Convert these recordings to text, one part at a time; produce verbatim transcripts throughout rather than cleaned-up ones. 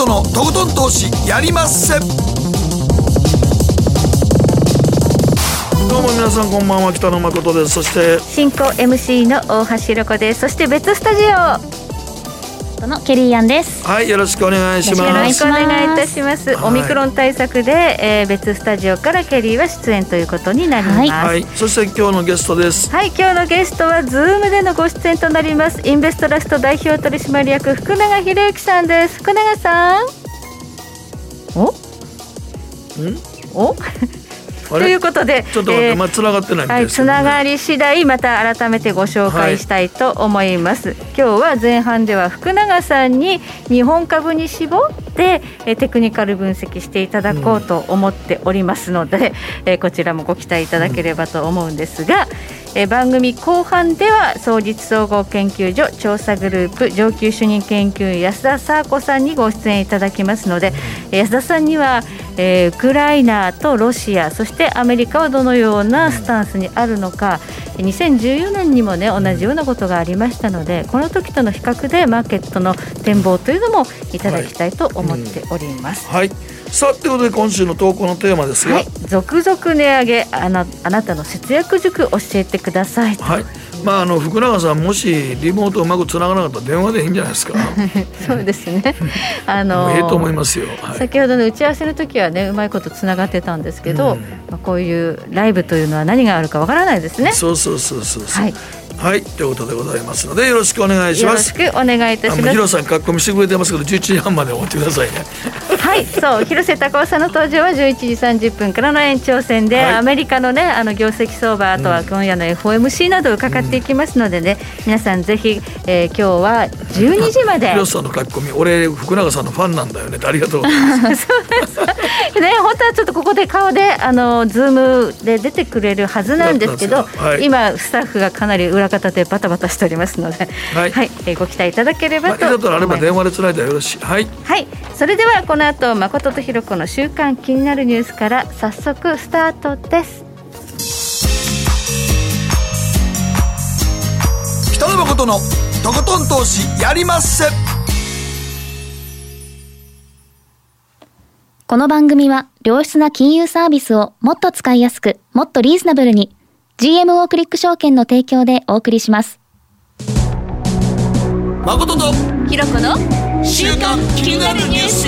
誠のとことん投資やりまっせ。どうも皆さんこんばんは、北野誠です。そして進行 エムシー の大橋ひろ子です。そして別スタジオのケリーアンです。 はい、よろしくお願いします。 よろしくお願いいたします。はい、オミクロン対策で、えー、別スタジオからケリーは出演ということになります。はいはい、そして今日のゲストです。 はい、今日のゲストはズームでのご出演となりますインベストラスト代表取締役福永博之さんです。福永さん、おんおということでちょっと待って、えーまあ、つながってないみたいですけどね。はい、つながり次第また改めてご紹介したいと思います。はい、今日は前半では福永さんに日本株に絞ってテクニカル分析していただこうと思っておりますので、うん、こちらもご期待いただければと思うんですが、え番組後半では双日総合研究所調査グループ上級主任研究員安田沙子さんにご出演いただきますので、安田さんには、えー、ウクライナとロシアそしてアメリカはどのようなスタンスにあるのか、にせんじゅうよねんにもね同じようなことがありましたので、この時との比較でマーケットの展望というのもいただきたいと思っております。 はい、うんはい、さあということで今週の投稿のテーマですが、はい、 続々値上げ、あな、あなたの節約塾教えてください。 はい、まあ、あの福永さんもしリモートうまくつながらなかったら電話でいいんじゃないですか。 そうですね。あのー、ええと思いますよ。はい、 先ほどの打ち合わせの時はねうまいことつながってたんですけど、うんまあ、こういうライブというのは何があるかわからないですね。 そうそうそうそうそう。 はい。 はい、ということでございますのでよろしくお願いします。 よろしくお願いいたします。 広瀬さん書き込みしてくれてますけどじゅういちじはんまで終わってくださいね。 はい、そう広瀬隆夫さんの登場はじゅういちじさんじゅっぷんからの延長戦で、はい、アメリカのねあの業績相場、あとは今夜の エフオーエムシー などを伺っていきますのでね、うん、皆さんぜひ、えー、今日はじゅうにじまで。 広瀬さんの書き込み、俺福永さんのファンなんだよね。ありがとうございます。 そうですね、本当はちょっとここで顔であのズームで出てくれるはずなんですけど、はい、今スタッフがかなり裏方でバタバタしておりますので、はいはいえー、ご期待いただければと思います。まあ、いざとあれば電話でつないだらよろしい。はい、 はい、それではこの後誠とひろ子の週刊気になるニュースから早速スタートです。 北野誠のとことん投資やりまっせ。 この番組は良質な金融サービスをもっと使いやすくもっとリーズナブルに ジーエムオー クリック証券の提供でお送りします。 誠とひろ子の週刊気になるニュース。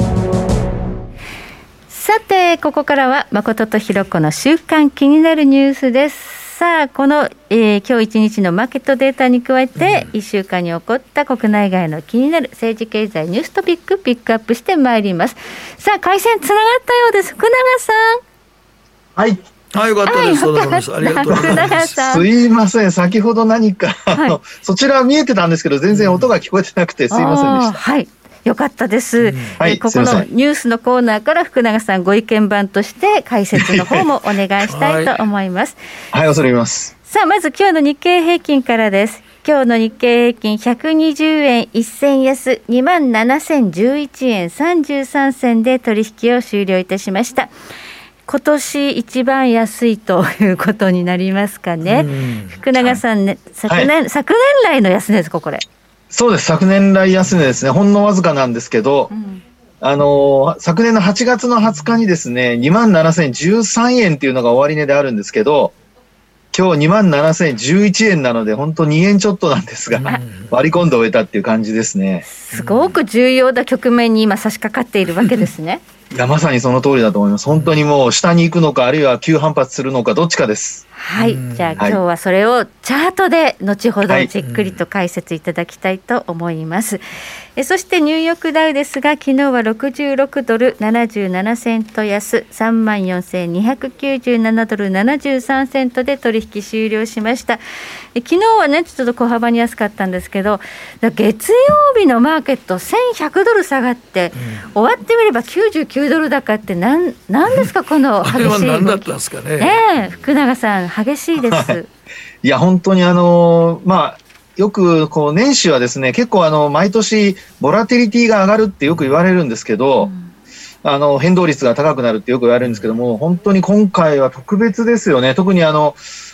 さてここからは誠とひろ子の週刊気になるニュースです。さあこの、えー、今日一日のマーケットデータに加えて、うん、いっしゅうかんに起こった国内外の気になる政治経済ニューストピックピックアップしてまいります。さあ回線つながったようです。福永さん。 はいはい、よかったです。はい、ありがとうございます。 すいません、先ほど何か、はい、あのそちらは見えてたんですけど全然音が聞こえてなくてすいませんでした。 はい、よかったです。うんはい、ここのニュースのコーナーから福永さんご意見番として解説の方もお願いしたいと思います。 はい、はい、恐れ入ります。 さあまず今日の日経平均からです。今日の日経平均ひゃくにじゅうえんいっ銭安 にまんななせんじゅういちえんさんじゅうさん銭で取引を終了いたしました。今年一番安いということになりますかね。福永さん、ね、昨年、はい、昨年来の安値ですかこれ。 そうです、昨年来安値ですね。ほんのわずかなんですけど、うん、あの昨年のはちがつのはつかにですね にまんななせんじゅうさんえんっていうのが終値であるんですけど、今日 にまんななせんじゅういちえんなので本当にえんちょっとなんですが、うん、割り込んで終えたっていう感じですね。 すごく重要な局面に今差し掛かっているわけですね。 いやまさにその通りだと思います。本当にもう下に行くのかあるいは急反発するのかどっちかです。 はい、じゃあ今日はそれをチャートで後ほどじっくりと解説いただきたいと思います。はい、えそしてニューヨークダウですが昨日はろくじゅうろくドルななじゅうななセント安 さんまんよんせんにひゃくきゅうじゅうななドルななじゅうさんセントで取引終了しました。え昨日はねちょっと小幅に安かったんですけど、月曜日のマーケットせんひゃくドル下がって、うん、終わってみればきゅうじゅうきゅうドル高って何なんですかこの激しい動き。あれは何だったんですかね。ねえ福永さん激しいです。 いや本当にあのまあよくこう年始はですね結構あの毎年ボラティリティが上がるってよく言われるんですけど、うん、あの変動率が高くなるってよく言われるんですけども、本当に今回は特別ですよね。特にあの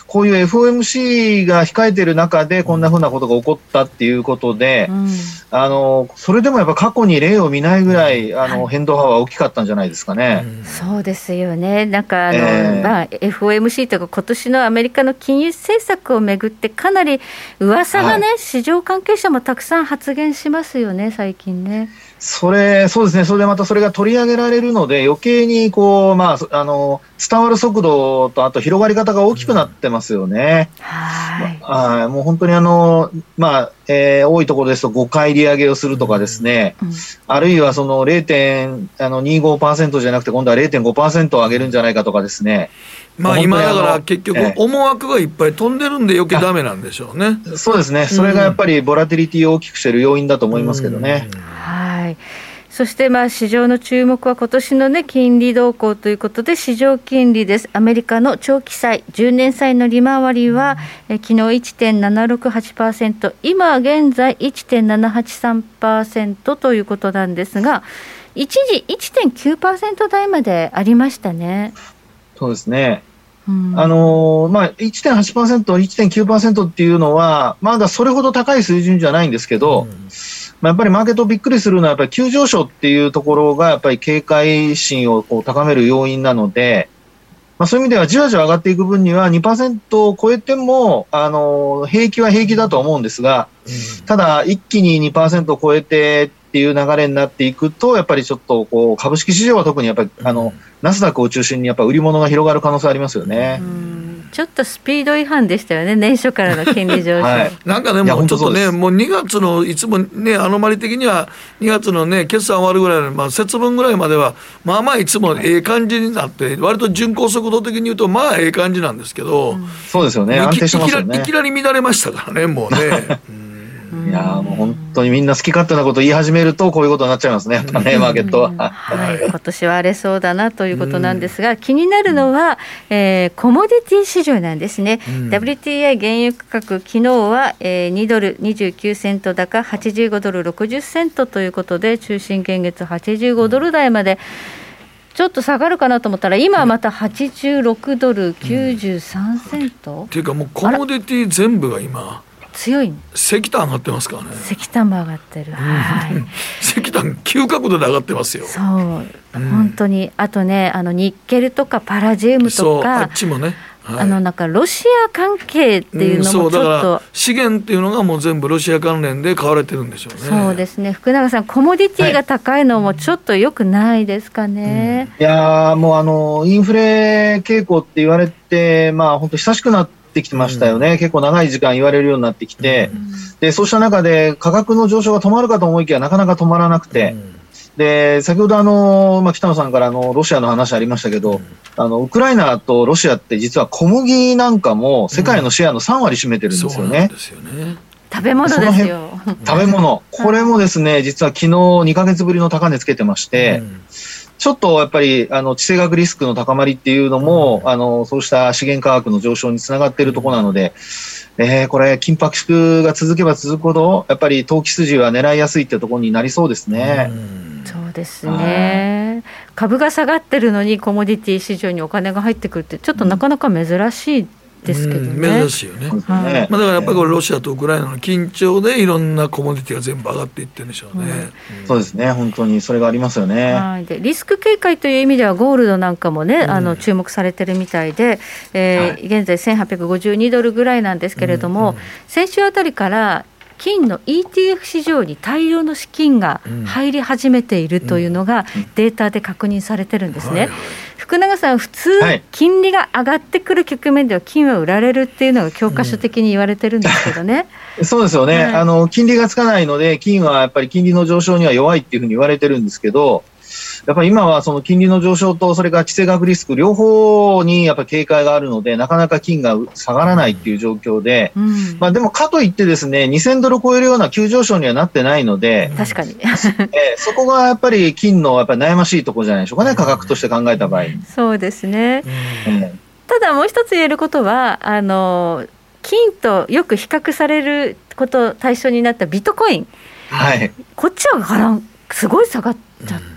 こういう エフオーエムシー が控えている中でこんなふうなことが起こったっていうことで、うん、あのそれでもやっぱ過去に例を見ないぐらいあの、はい、変動幅は大きかったんじゃないですかね。 うん、そうですよね。なんかあの、えーまあ、エフオーエムシー とか今年のアメリカの金融政策をめぐってかなり噂がね、はい、市場関係者もたくさん発言しますよね最近ね。 それそうですね。それでまたそれが取り上げられるので余計にこう、まあ、あの伝わる速度とあと広がり方が大きくなってますよね。うん、はいあもう本当にあの、まあえー、多いところですとごかい利上げをするとかですね、うん、あるいはその れいてんにじゅうごパーセント じゃなくて今度は れいてんごパーセント を上げるんじゃないかとかですね。 まあ、今だから結局思惑がいっぱい飛んでるんで余計ダメなんでしょうね。 そうですね。それがやっぱりボラティリティを大きくしている要因だと思いますけどね。 はい。そしてまあ市場の注目は今年の、ね、金利動向ということで市場金利です。アメリカの長期債じゅうねん債の利回りは、うん、え昨日 いってんななろくはちパーセント 今現在 いってんななはちさんパーセント ということなんですが一時 いってんきゅうパーセント 台までありましたね。 そうですね。うん、あのー、まあ いってんはちパーセント、いってんきゅうパーセント っていうのはまだそれほど高い水準じゃないんですけど、うんまあ、やっぱりマーケットびっくりするのはやっぱり急上昇っていうところがやっぱり警戒心をこう高める要因なので、まあ、そういう意味ではじわじわ上がっていく分には にパーセント を超えてもあの平気は平気だと思うんですが、うん、ただ一気に にパーセント を超えてっていう流れになっていくとやっぱりちょっとこう株式市場は特にやっぱりあの、うん、ナスダックを中心にやっぱ売り物が広がる可能性ありますよね。うんちょっとスピード違反でしたよね年初からの金利上昇、はい、 なんかねもうちょっとねもうにがつのいつもねアノマリ的にはにがつのね決算終わるぐらいの、まあ、節分ぐらいまではまあまあいつもええ感じになって割と巡航速度的に言うとまあええ感じなんですけど、うん、 そうですよね安定してますよね。 いきなり乱れましたからねもうねいやもう本当にみんな好き勝手なこと言い始めるとこういうことになっちゃいますねやっぱねマーケットは、 はい、今年は荒れそうだなということなんですが気になるのは、えー、コモディティ市場なんですね。 ダブリューティーアイ 原油価格昨日は、えー、にドルにじゅうきゅうセント高はちじゅうごドルろくじゅっセントということで中心現月はちじゅうごドル台までちょっと下がるかなと思ったら今はまたはちじゅうろくドルきゅうじゅうさんセント、うん、 っていうかもうコモディティ全部が今強い石炭上がってますからね。 石炭も上がってる、はい、 石炭急角度で上がってますよ。 そう、うん、本当にあとねあのニッケルとかパラジウムとかそうあっちもね、 はい、あのなんかロシア関係っていうのもちょっと、うん、そうだから資源っていうのがもう全部ロシア関連で買われてるんでしょうね。 そうですね。福永さんコモディティが高いのもちょっと良くないですかね。 はいうん、いやもうあのインフレ傾向って言われてまあ本当久しくなってできてましたよね、うん、結構長い時間言われるようになってきて、うん、でそうした中で価格の上昇が止まるかと思いきやなかなか止まらなくて、うん、で先ほどあの、まあ、北野さんからあのロシアの話ありましたけど、うん、あのウクライナとロシアって実は小麦なんかも世界のシェアのさんわり占めてるんですよね、うん、そうなんですよね。 食べ物ですよ食べ物これもですね実は昨日にかげつぶりの高値つけてまして、うんちょっとやっぱりあの地政学リスクの高まりっていうのも、うん、あのそうした資源価格の上昇につながっているところなので、えー、これ緊迫が続けば続くほどやっぱり投機筋は狙いやすいってところになりそうですね。 うん、そうですね。株が下がってるのにコモディティ市場にお金が入ってくるってちょっとなかなか珍しいですけどね、 うん、珍しいよね、はいまあ、だからやっぱりこれロシアとウクライナの緊張でいろんなコモディティが全部上がっていってるんでしょうね、 うんうん、そうですね本当にそれがありますよね、 はい、でリスク警戒という意味ではゴールドなんかもね、うん、あの注目されてるみたいで、えーはい、現在せんはっぴゃくごじゅうにドルぐらいなんですけれども、うんうん、先週あたりから金の イーティーエフ 市場に大量の資金が入り始めているというのがデータで確認されてるんですね、うんはいはい、福永さん普通金利が上がってくる局面では金は売られるっていうのが教科書的に言われてるんですけどね、 うん、そうですよね、はい、あの金利がつかないので金はやっぱり金利の上昇には弱いっていうふうに言われてるんですけどやっぱり今はその金利の上昇とそれから地政学リスク両方にやっぱり警戒があるのでなかなか金が下がらないっていう状況で、うんまあ、でもかといってですねにせんドル超えるような急上昇にはなってないので確かに、 えー、そこがやっぱり金のやっぱり悩ましいところじゃないでしょうかね価格として考えた場合。 そうですね、うん、ただもう一つ言えることはあの金とよく比較されること対象になったビットコイン、 はい、 こっちはからんすごい下がっちゃって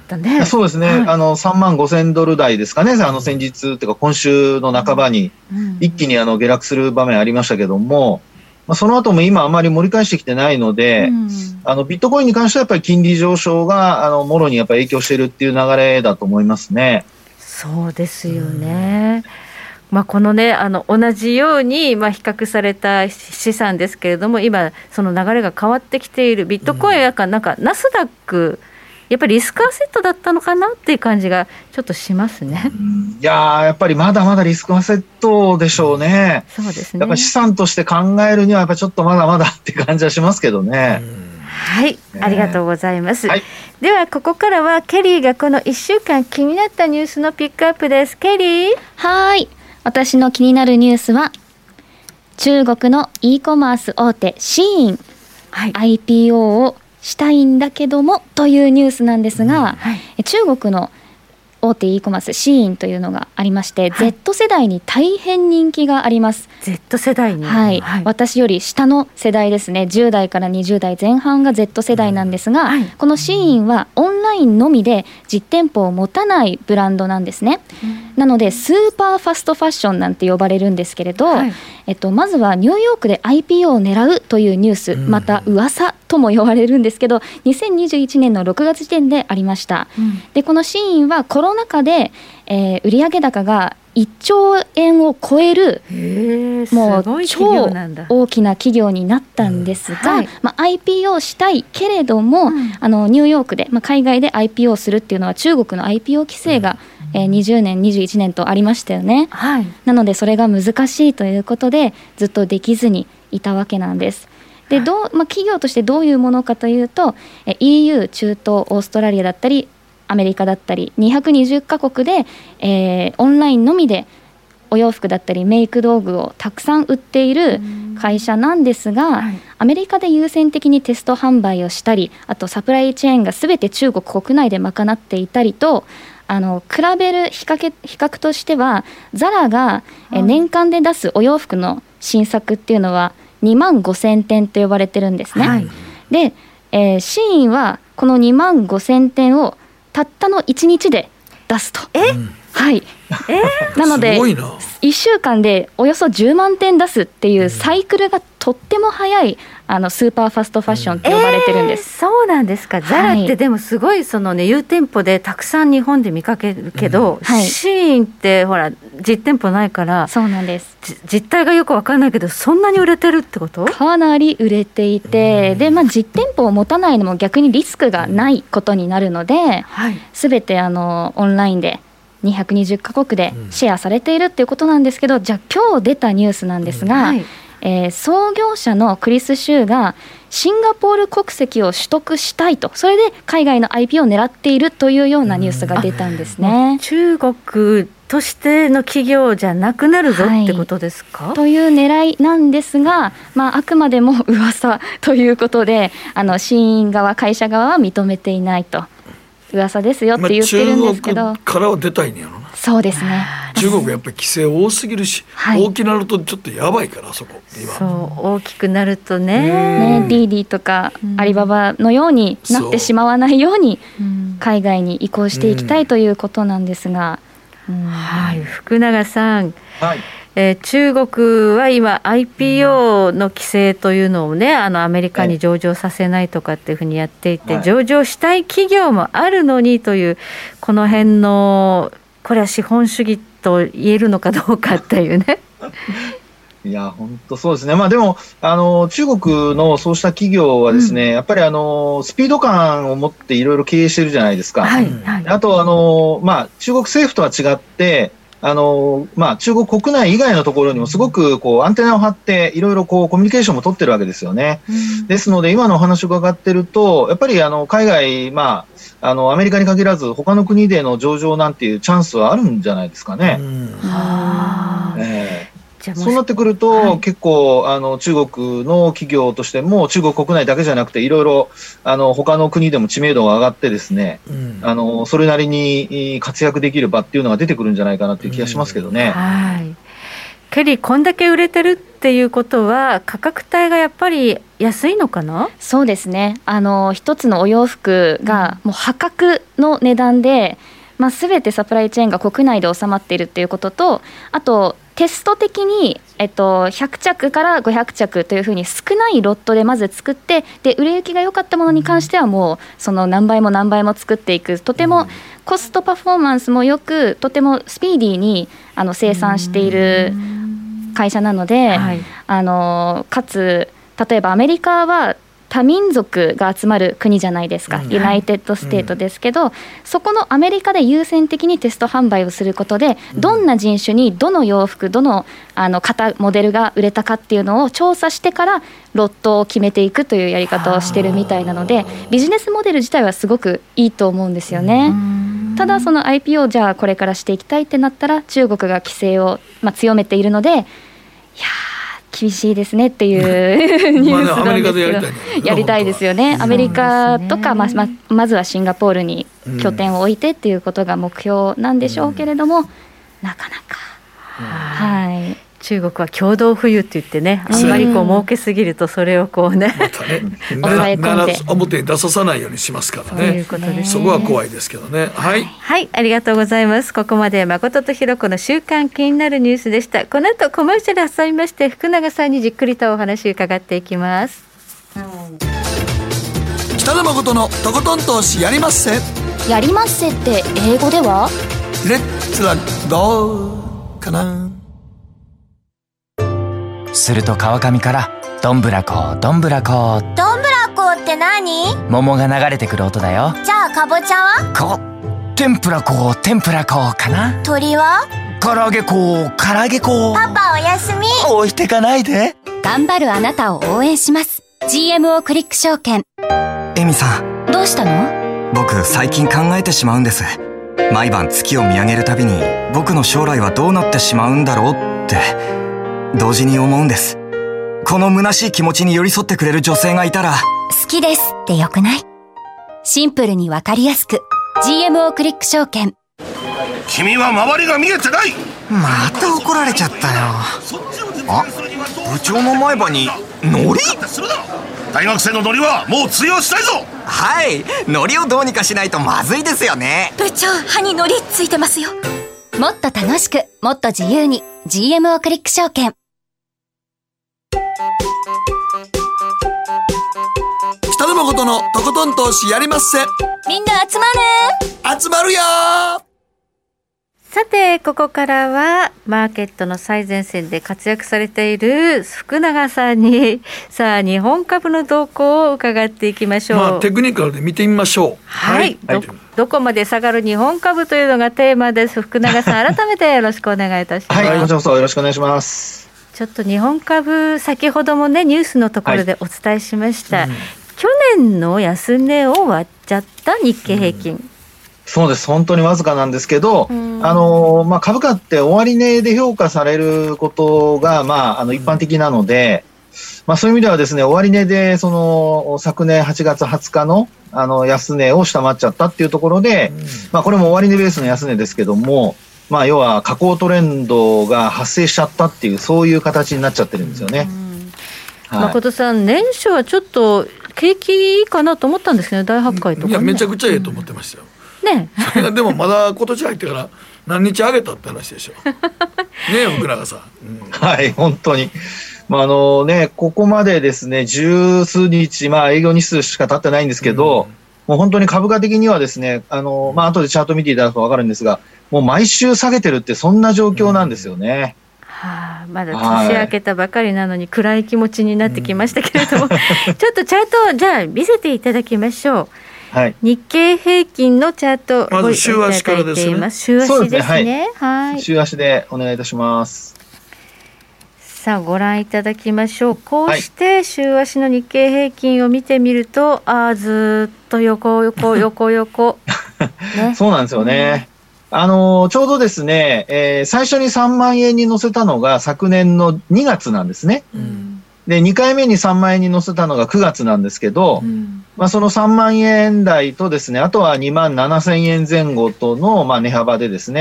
ったね。 そうですね、はい、あのさんまんごせんドル台ですかね、あの先日っていうか今週の半ばに一気にあの下落する場面ありましたけども、まあ、その後も今あまり盛り返してきてないので、うん、あのビットコインに関してはやっぱり金利上昇があのもろにやっぱり影響しているっていう流れだと思いますね。 そうですよね、うん、まあ、このねあの同じように、まあ、比較された資産ですけれども、今その流れが変わってきているビットコインやかなんかナスダック、やっぱりリスクアセットだったのかなっていう感じがちょっとしますね。 いやーやっぱりまだまだリスクアセットでしょうね。 そうですね。 やっぱり資産として考えるにはやっぱちょっとまだまだって感じはしますけどね。 はい、ね、ありがとうございます、はい、ではここからはケリーがこのいっしゅうかん気になったニュースのピックアップです。ケリー。 はい、私の気になるニュースは中国の e コマース大手シーイン、はい、アイピーオー をしたいんだけどもというニュースなんですが、うん、はい、中国の大手 e コマースシーインというのがありまして、はい、Z 世代に大変人気があります。 Z 世代に、 はいはい、私より下の世代ですね、じゅう代からにじゅう代前半が Z 世代なんですが、うん、はい、このシーインはオンラインのみで実店舗を持たないブランドなんですね、うん、なのでスーパーファストファッションなんて呼ばれるんですけれど、はい、えっと、まずはニューヨークで アイピーオー を狙うというニュース、うん、また噂とも呼ばれるんですけど、にせんにじゅういちねんのろくがつ時点でありました、うん、でこのシーインはコロナ禍で、えー、売上高がいっちょうえんを超えるもう超大きな企業になったんですが、うん、はい、まあ、アイピーオー したいけれども、うん、あのニューヨークで、まあ、海外で アイピーオー するっていうのは中国の アイピーオー 規制が、うん、えー、にじゅうねんにじゅういちねんとありましたよね、はい、なのでそれが難しいということでずっとできずにいたわけなんです。でどう、まあ、企業としてどういうものかというと、え イーユー、中東、オーストラリアだったりアメリカだったりにひゃくにじゅっかこくで、えー、オンラインのみでお洋服だったりメイク道具をたくさん売っている会社なんですが、はい、アメリカで優先的にテスト販売をしたり、あとサプライチェーンが全て中国国内で賄っていたりと、あの比べる比較、比較としてはザラが、はい、え年間で出すお洋服の新作っていうのはにまんごせんてんと呼ばれてるんですね、はい、で、えー、シーインはこのにまんごせんてんをたったのいちにちで出すと。 え、 はい、えー、なのでいっしゅうかんでおよそじゅうまんてん出すっていうサイクルがとっても早いあのスーパーファストファッションって呼ばれてるんです、 えー、そうなんですか。ザラってでもすごいその、ね、有店舗でたくさん日本で見かけるけど、うん、はい、シーインってほら実店舗ないから、 そうなんです、 実態がよく分かんないけどそんなに売れてるってこと？ かなり売れていて、で、まあ、実店舗を持たないのも逆にリスクがないことになるので、はい、全てあのオンラインでにひゃくにじゅっかこくでシェアされているっていうことなんですけど、じゃあ今日出たニュースなんですが、はい、えー、創業者のクリス・シューがシンガポール国籍を取得したいと、それで海外の アイピーオー を狙っているというようなニュースが出たんですね。 中国としての企業じゃなくなるぞってことですか？ はい、という狙いなんですが、まあ、あくまでも噂ということで、あのシーイン側会社側は認めていないと、噂ですよって言ってるんですけど、 まあ、中国からは出たいんやろな。 そうですね、 中国やっぱり規制多すぎるし、はい、大きくなるとちょっとやばいから、そこ今そう大きくなるとね、 ね、ディーディとかアリババのようになってしまわないように海外に移行していきたいということなんですが、 うんうん、はい、福永さん、 はい、 えー、中国は今 アイピーオー の規制というのをね、あのアメリカに上場させないとかっていうふうにやっていて、はい、上場したい企業もあるのにという、この辺のこれは資本主義と言えるのかどうかっていうねいや本当そうですね。まあでもあの中国のそうした企業はですね、うん、やっぱりあのスピード感を持っていろいろ経営してるじゃないですか。はいはい、あとあのまあ中国政府とは違ってあのまあ中国国内以外のところにもすごくこうアンテナを張っていろいろこうコミュニケーションも取ってるわけですよね。うん、ですので今のお話を伺ってるとやっぱりあの海外まああのアメリカに限らず他の国での上場なんていうチャンスはあるんじゃないですかね。うん、えー、そうなってくると、はい、結構あの中国の企業としても中国国内だけじゃなくていろいろあの他の国でも知名度が上がってですね、うん、あのそれなりに活躍できる場っていうのが出てくるんじゃないかなっていう気がしますけどね。 うん、はい、 ケリーこんだけ売れてるっていうことは価格帯がやっぱり安いのかな。 そうですね、あの一つのお洋服がもう破格の値段で、まあ、全てサプライチェーンが国内で収まっているっていうことと、あとテスト的に、えっと、ひゃくちゃくからごひゃくちゃくというふうに少ないロットでまず作って、で売れ行きが良かったものに関してはもうその何倍も何倍も作っていく、とてもコストパフォーマンスもよく、とてもスピーディーにあの生産している会社なので、はい、あのかつ例えばアメリカは多民族が集まる国じゃないですか、うん、ユナイテッドステートですけど、うん、そこのアメリカで優先的にテスト販売をすることで、うん、どんな人種にどの洋服、どのあの型モデルが売れたかっていうのを調査してからロットを決めていくというやり方をしてるみたいなので、ビジネスモデル自体はすごくいいと思うんですよね。ただその アイピーオー じゃあこれからしていきたいってなったら、中国が規制を、まあ、強めているので、いや厳しいですねっていうニュースなんですけど、やりたいですよね。アメリカとか、まあ、ま, まずはシンガポールに拠点を置いてっていうことが目標なんでしょうけれども、うん、なかなか、はい、 中国は共同富裕って言ってね、あんまりこう儲けすぎるとそれをこうね、 またね抑え込んで表に出ささないようにしますからね。そういうことですね。そこは怖いですけどね。はい、 はい、ありがとうございます。ここまで誠とひろ子の週刊気になるニュースでした。この後コマーシャル挟みまして、福永さんにじっくりとお話伺っていきます。 北野誠のとことん投資やりまっせ。 やりまっせって英語ではレッツはどうかな。 すると川上からどんぶらこどんぶらこ。 どんぶらこって何？ 桃が流れてくる音だよ。 じゃあかぼちゃは？ こ天ぷらこ天ぷらこかな。 鳥は？ 唐揚げこ唐揚げこ。 パパおやすみ。 置いてかないで。 頑張るあなたを応援します。 ジーエムオー クリック証券。 エミさん、 どうしたの？ 僕最近考えてしまうんです。毎晩月を見上げるたびに僕の将来はどうなってしまうんだろうって同時に思うんです。この虚しい気持ちに寄り添ってくれる女性がいたら。 好きですってよくない？シンプルにわかりやすく ジーエムオー クリック証券。 君は周りが見えてない。 また怒られちゃったよ。あ、部長の前歯にノリ？ 大学生のノリはもう通用したいぞ。 はい、ノリをどうにかしないとまずいですよね。 部長、歯にノリついてますよ。もっと楽しく、もっと自由に ジーエムオー クリック証券。 北野誠のとことん投資やりまっせ。 みんな集まる集まるよ。 さてここからはマーケットの最前線で活躍されている福永さんにさあ日本株の動向を伺っていきましょう。 まあ、テクニカルで見てみましょう。 はい、はい、ど, どこまで下がる日本株というのがテーマです。福永さん改めてよろしくお願いいたします。 はい、こちらこそよろしくお願いします。 ちょっと日本株先ほどもねニュースのところでお伝えしました、はい、うん、去年の安値を割っちゃった日経平均、うん、 そうです。本当にわずかなんですけど、あのまあ、株価って終値で評価されることが、まあ、あの一般的なので、まあ、そういう意味ではですね、終値でその昨年はちがつはつかのあの安値を下回っちゃったっていうところで、まあ、これも終値ベースの安値ですけども、まあ、要は下降トレンドが発生しちゃったっていうそういう形になっちゃってるんですよね。 はい、誠さん、年初はちょっと景気いいかなと思ったんですけど、大発会とか、ね、 いやめちゃくちゃええと思ってましたよ。ね、でもまだ今年入ってから何日上げたって話でしょねえ福永さん、 うん、はい本当に、まああのね、ここまでですね十数日、まあ、営業日数しか経ってないんですけど、うん、もう本当に株価的にはですね、あの、まあ後でチャート見ていただくと分かるんですが、もう毎週下げてるってそんな状況なんですよね。 うん、はあ、まだ年明けたばかりなのに暗い気持ちになってきましたけれども、うん、ちょっとチャートじゃあ見せていただきましょう。はい、日経平均のチャートまず週足からですね。 週足ですね。はい。 週足でお願いいたします。 さあご覧いただきましょう。こうして週足の日経平均を見てみると、はい、あずっと横横横横、 ね、そうなんですよね。あのちょうどですね、えー、最初にさんまんえんに乗せたのが昨年のにがつなんですね。うん、でにかいめにさんまんえんに乗せたのがくがつなんですけど、うん、まあ、そのさんまんえん台とですね、あとはにまんななせんえんぜん後とのまあ値幅でですね、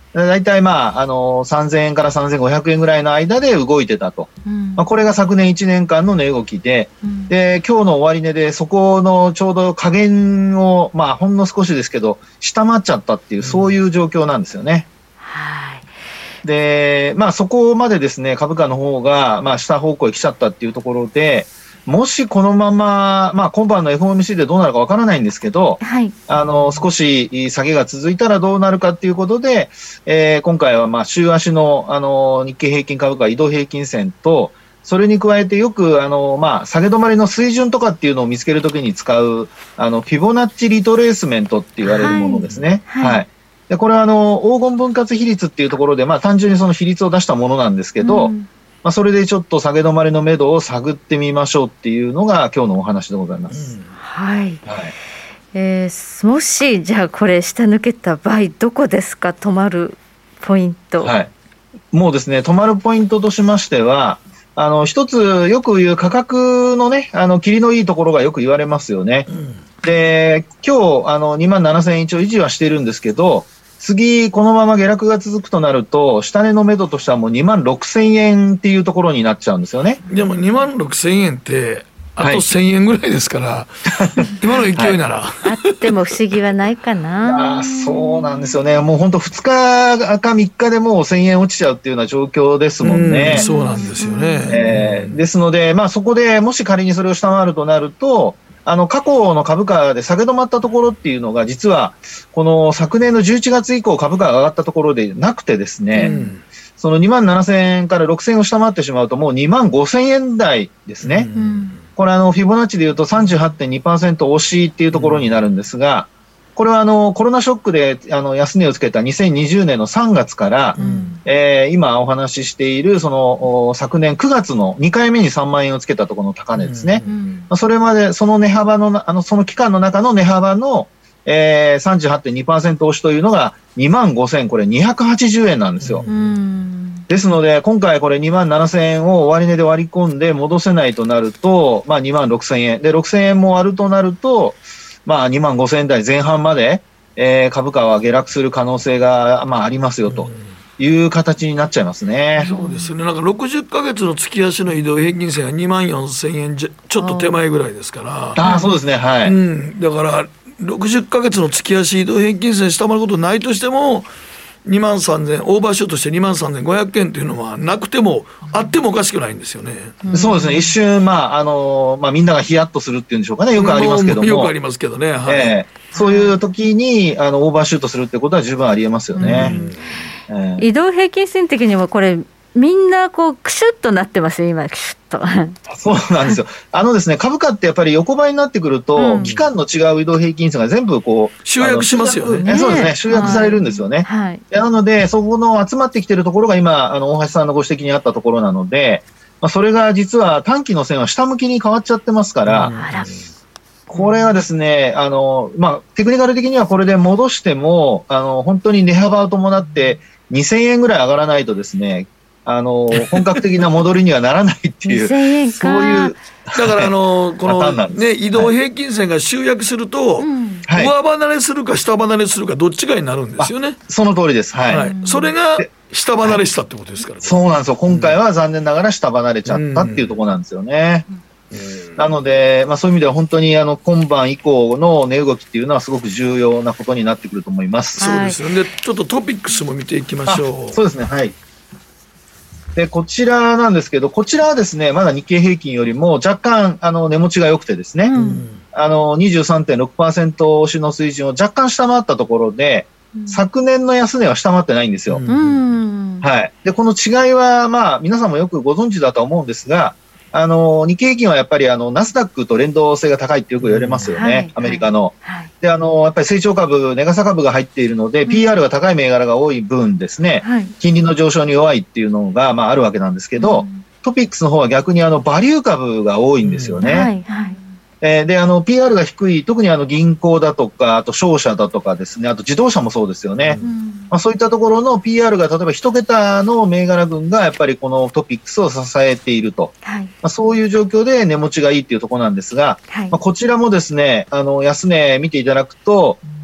だいたいまあ、あの、さんぜんえんからさんぜんごひゃくえんぐらいの間で動いてたと。うん、まあ、これが昨年いちねんかんの値動きで、うん、で、今日の終値でそこのちょうど下限を、まあ、ほんの少しですけど、下回っちゃったっていう、そういう状況なんですよね。 うん、はい。 で、まあ、そこまでですね、株価の方が、まあ、下方向へ来ちゃったっていうところで、もしこのまま、まあ、今晩の エフオーエムシー でどうなるかわからないんですけど、はい、あの、少し下げが続いたらどうなるかっていうことで、えー、今回は、まあ、週足の、あの、日経平均株価移動平均線と、それに加えてよく、あの、まあ、下げ止まりの水準とかっていうのを見つけるときに使う、あの、フィボナッチリトレースメントって言われるものですね。はい。はいはい、で、これは、あの、黄金分割比率っていうところで、まあ、単純にその比率を出したものなんですけど、うん、まあ、それでちょっと下げ止まりの目処を探ってみましょうっていうのが今日のお話でございます。うん、 はい。はい、えー、もし、じゃあこれ下抜けた場合、どこですか、止まるポイント。 はい。もうですね、止まるポイントとしましては、あの、一つよく言う価格のね、あの、切りのいいところがよく言われますよね。うん、で、今日、あの、にまんななせんえん一応維持はしているんですけど、次、このまま下落が続くとなると、下値の目処としてはもうにまんろくせんえんっていうところになっちゃうんですよね。 でもにまんろくせんえんって、あとせんえんぐらいですから、はい、今の勢いなら、はい、 あっても不思議はないかな。 あ、そうなんですよね。もう本当ふつかかみっかでもうせんえん落ちちゃうっていうような状況ですもんね。 うん、そうなんですよね。 えー、ですので、まあそこでもし仮にそれを下回るとなると、あの、過去の株価で下げ止まったところっていうのが、実は、この昨年のじゅういちがつ以降株価が上がったところでなくてですね、うん、そのにまんななせんえんからろくせんえんを下回ってしまうと、もうにまんごせんえん台ですね。うん、これあの、フィボナッチで言うと さんじゅうはちてんにパーセント 押しっていうところになるんですが、これはあの、コロナショックであの、安値をつけたにせんにじゅうねんのさんがつから、うん、えー、今お話ししている、その、昨年くがつのにかいめにさんまんえんをつけたところの高値ですね。うんうん、それまで、その値幅の、あの、その期間の中の値幅の、えー、さんじゅうはちてんにパーセント 押しというのがにまんごせん、これにひゃくはちじゅうえんなんですよ。うん、ですので、今回これにまんななせんえんを終値で割り込んで戻せないとなると、まあにまんろくせんえん。で、ろくせんえんも割るとなると、まあにまんごせんえん台前半まで、えー、株価は下落する可能性が、まあ、ありますよという形になっちゃいますね。 うん、そうですね。なんかろくじゅっかげつの月足の移動平均線がにまんよんせんえんじゃちょっと手前ぐらいですから。 ああ、そうですね。はい。 うん、だからろくじゅっかげつの月足移動平均線下回ることないとしても、にまんさんぜん、オーバーシュートしてにまんさんぜんごひゃくえんというのはなくてもあってもおかしくないんですよね。 うん、そうですね。一瞬、まあ、あのー、まあ、みんながヒヤッとするっていうんでしょうかね。よくありますけども。 よくありますけどね。はい。 えー、そういう時に、あの、オーバーシュートするってことは十分ありえますよね。 うん、えー、移動平均線的にもこれ、みんなこうクシュッとなってますよ今クシュッと。 そうなんですよ。あのですね、株価ってやっぱり横ばいになってくると、うん、期間の違う移動平均線が全部こう集約しますよね。 そうですね、集約されるんですよね。はい、なのでそこの集まってきてるところが今あの大橋さんのご指摘にあったところなので、まあ、それが実は短期の線は下向きに変わっちゃってますから。うん、これはですね、あの、まあ、テクニカル的にはこれで戻しても、あの、本当に値幅を伴ってにせんえんぐらい上がらないとですね、あの、本格的な戻りにはならないっていう、そういう。 だから、あの、このね、移動平均線が集約すると、はい、上離れするか下離れするかどっちかになるんですよね。 その通りです。はい。はい、 それが下離れしたってことですからね。 そうなんですよ。今回は残念ながら下離れちゃったっていうところなんですよね。うんうん、なので、まあそういう意味では本当にあの今晩以降の値動きっていうのはすごく重要なことになってくると思います。 そうですよね。ちょっとトピックスも見ていきましょう。 そうですね。はい。で、こちらなんですけど、こちらはですね、まだ日経平均よりも若干、あの、値持ちが良くてですね、うん、あの、にじゅうさんてんろくパーセント 押しの水準を若干下回ったところで、うん、昨年の安値は下回ってないんですよ。うん、はい。で、この違いは、まあ、皆さんもよくご存知だと思うんですが、あの、日経平均はやっぱりあの、ナスダックと連動性が高いってよく言われますよね。うん、はい、アメリカの、はい。で、あの、やっぱり成長株、値傘株が入っているので、うん、ピーアール が高い銘柄が多い分ですね、はい、金利の上昇に弱いっていうのが、まあ、あるわけなんですけど、うん、トピックスの方は逆にあの、バリュー株が多いんですよね。うん、はい、はい。えー、で、あの、ピーアール が低い、特にあの、銀行だとか、あと商社だとかですね、あと自動車もそうですよね。うん、まあ、そういったところの ピーアール が例えば一桁の銘柄群がやっぱりこのトピックスを支えていると。はい、まあ、そういう状況で値持ちがいいっていうところなんですが、はい、まあ、こちらもですね、あの、安値見ていただくと、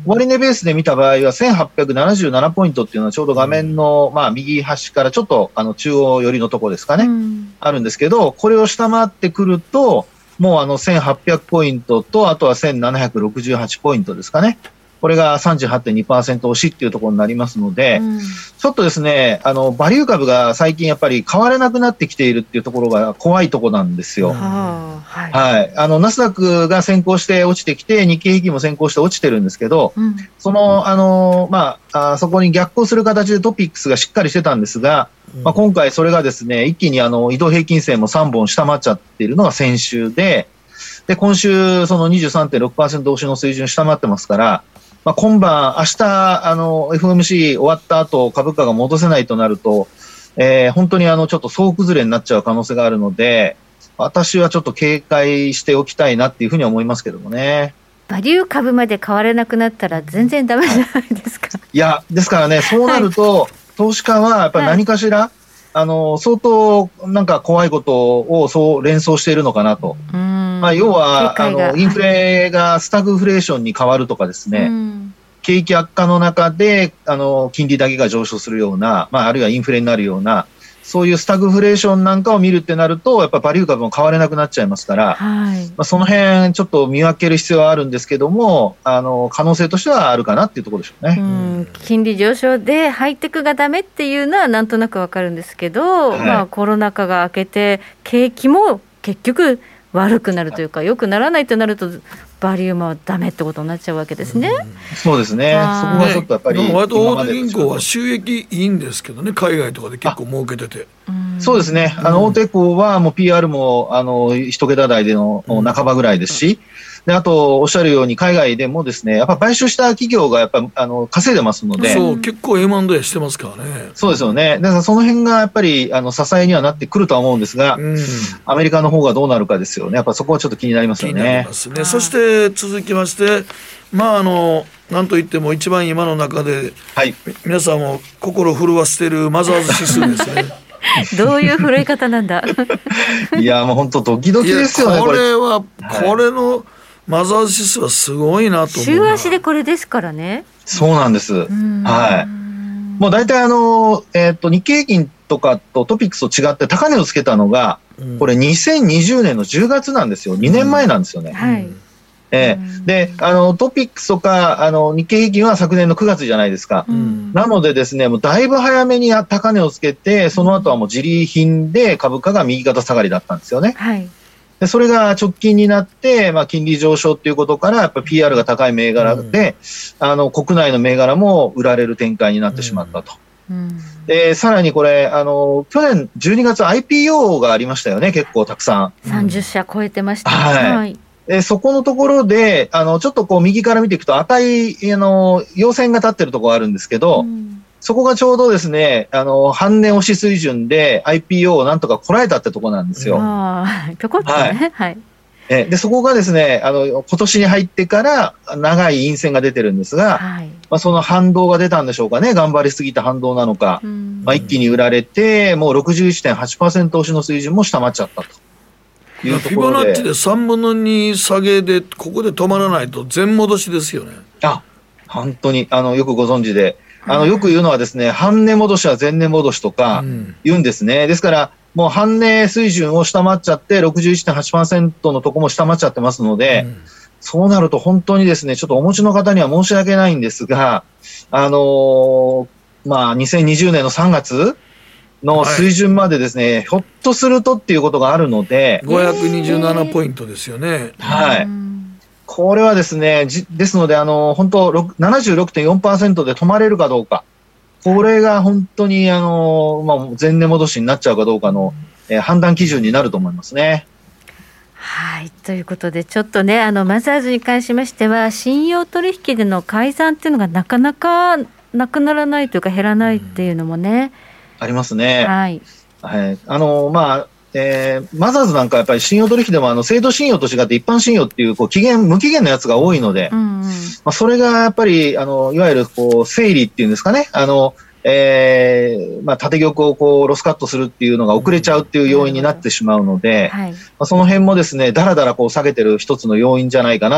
終値ベースで見た場合はせんはっぴゃくななじゅうななポイントっていうのはちょうど画面の、まあ、右端からちょっとあの中央寄りのところですかね、うん、あるんですけど、これを下回ってくると、もうあのせんはっぴゃくポイントと、あとはせんななひゃくろくじゅうはちポイントですかね。これが さんじゅうはちてんにパーセント 押しっていうところになりますので、うん、ちょっとですね、あの、バリュー株が最近やっぱり買われなくなってきているっていうところが怖いところなんですよ。はい。はい。あの、ナスダックが先行して落ちてきて、日経平均も先行して落ちてるんですけど、うん、その、あの、まあ、あそこに逆行する形でトピックスがしっかりしてたんですが、うん、まあ、今回それがですね、一気にあの、移動平均線もさんぼん下回っちゃっているのが先週で、で、今週その にじゅうさんてんろくパーセント 押しの水準下回ってますから、まあ、今晩、明日、あの、エフオーエムシー 終わった後、株価が戻せないとなると、えー、本当にあの、ちょっと総崩れになっちゃう可能性があるので、私はちょっと警戒しておきたいなっていうふうに思いますけどもね。 バリュー株まで買われなくなったら全然ダメじゃないですか。 いや、ですからね、そうなると、はい、投資家はやっぱり何かしら、はい、あの、相当なんか怖いことをそう連想しているのかなと。まあ、要は、あの、インフレがスタグフレーションに変わるとかですね、景気悪化の中で、あの、金利だけが上昇するような、まあ、あるいはインフレになるような、そういうスタグフレーションなんかを見るってなると、やっぱりバリュー株も買われなくなっちゃいますから、はい、まあ、その辺ちょっと見分ける必要はあるんですけども、あの、可能性としてはあるかなっていうところでしょうね。 うん、金利上昇でハイテクがダメっていうのはなんとなくわかるんですけど、はい、まあ、コロナ禍が明けて景気も結局悪くなるというか、良くならないとなるとバリューもダメってことになっちゃうわけですね。うん、 そうですね。そこがちょっとやっぱり、 ね、割と大手銀行は収益いいんですけどね、海外とかで結構儲けてて。 そうですね。あの、大手行はもう ピーアール もあの一桁台での半ばぐらいですし、で、あとおっしゃるように海外でもですね、やっぱ買収した企業がやっぱあの稼いでますので、 そう結構 エムアンドエー してますからね。 そうですよね。だからその辺がやっぱりあの支えにはなってくるとは思うんですが、うん、アメリカの方がどうなるかですよね。やっぱそこはちょっと気になりますよね。気になりますね。そして続きまして、まああのなんといっても一番今の中で、はい、皆さんも心震わせているマザーズ指数ですね。 どういう震え方なんだ。 いやもう本当ドキドキですよね。 これはこれの、はい、マザーズ指数はすごいなと思う。 週足でこれですからね。 そうなんです。はい。もう大体あの、えっと、日経平均とかとトピックスと違って高値をつけたのが、うん、これにせんにじゅうねんのじゅうがつなんですよ。にねんまえなんですよね。うん、はい。えー、で、あの、トピックスとか、あの、日経平均は昨年のくがつじゃないですか。うん、なのでですね、もうだいぶ早めに高値をつけて、その後はもう自利品で株価が右肩下がりだったんですよね。はい。でそれが直近になって、まあ、金利上昇っていうことから、やっぱり ピーアール が高い銘柄で、うん、あの、国内の銘柄も売られる展開になってしまったと。うんうん、で、さらにこれ、あの、去年じゅうにがつ アイピーオー がありましたよね、結構たくさん。 さんじゅっしゃ超えてました。 はい。はいでそこのところで、あの、ちょっとこう右から見ていくと赤い、あの、陽線が立ってるところがあるんですけど、うん、そこがちょうどですね、あの、半値押し水準で アイピーオー をなんとかこらえたってところなんですよ。 ああ、ぴょこっとね。はい。はい、 えで、そこがですね、あの、今年に入ってから長い陰線が出てるんですが、はい、まあ、その反動が出たんでしょうかね。頑張りすぎた反動なのか、うん、まあ、一気に売られて、もう ろくじゅういちてんはちパーセント 押しの水準も下回っちゃったと。 フィボナッチでさんぶんのに下げでここで止まらないと全戻しですよね。 あ、本当にあのよくご存知で、あのよく言うのはですね、半値戻しは前値戻しとか言うんですね。うん、ですからもう半値水準を下回っちゃって ろくじゅういちてんはちパーセント のとこも下回っちゃってますので、うん、そうなると本当にですね、ちょっとお持ちの方には申し訳ないんですが、あのー、まあにせんにじゅうねんのさんがつの水準までですね、はい、ひょっとするとっていうことがあるのでごひゃくにじゅうななポイントですよね。 はい。これはですね、じですのであの本当 ななじゅうろくてんよんパーセント で止まれるかどうか、これが本当にあの、まあ、前値戻しになっちゃうかどうかの、えー、判断基準になると思いますね。 はい、ということでちょっとね、あのマザーズに関しましては信用取引での改ざんっていうのがなかなかなくならないというか減らないっていうのもね、 うん、ありますね。 はい。 はい。あの、まあ、えー、マザーズなんかやっぱり信用取引でもあの制度信用と違って一般信用っていうこう期限、無期限のやつが多いので、うんうん、まあ、それがやっぱり、あの、いわゆるこう、整理っていうんですかね、あの、えー、まあ、縦玉をこう、ロスカットするっていうのが遅れちゃうっていう要因になってしまうので、うん、はい、まあ、その辺もですね、だらだらこう下げてる一つの要因じゃないかなと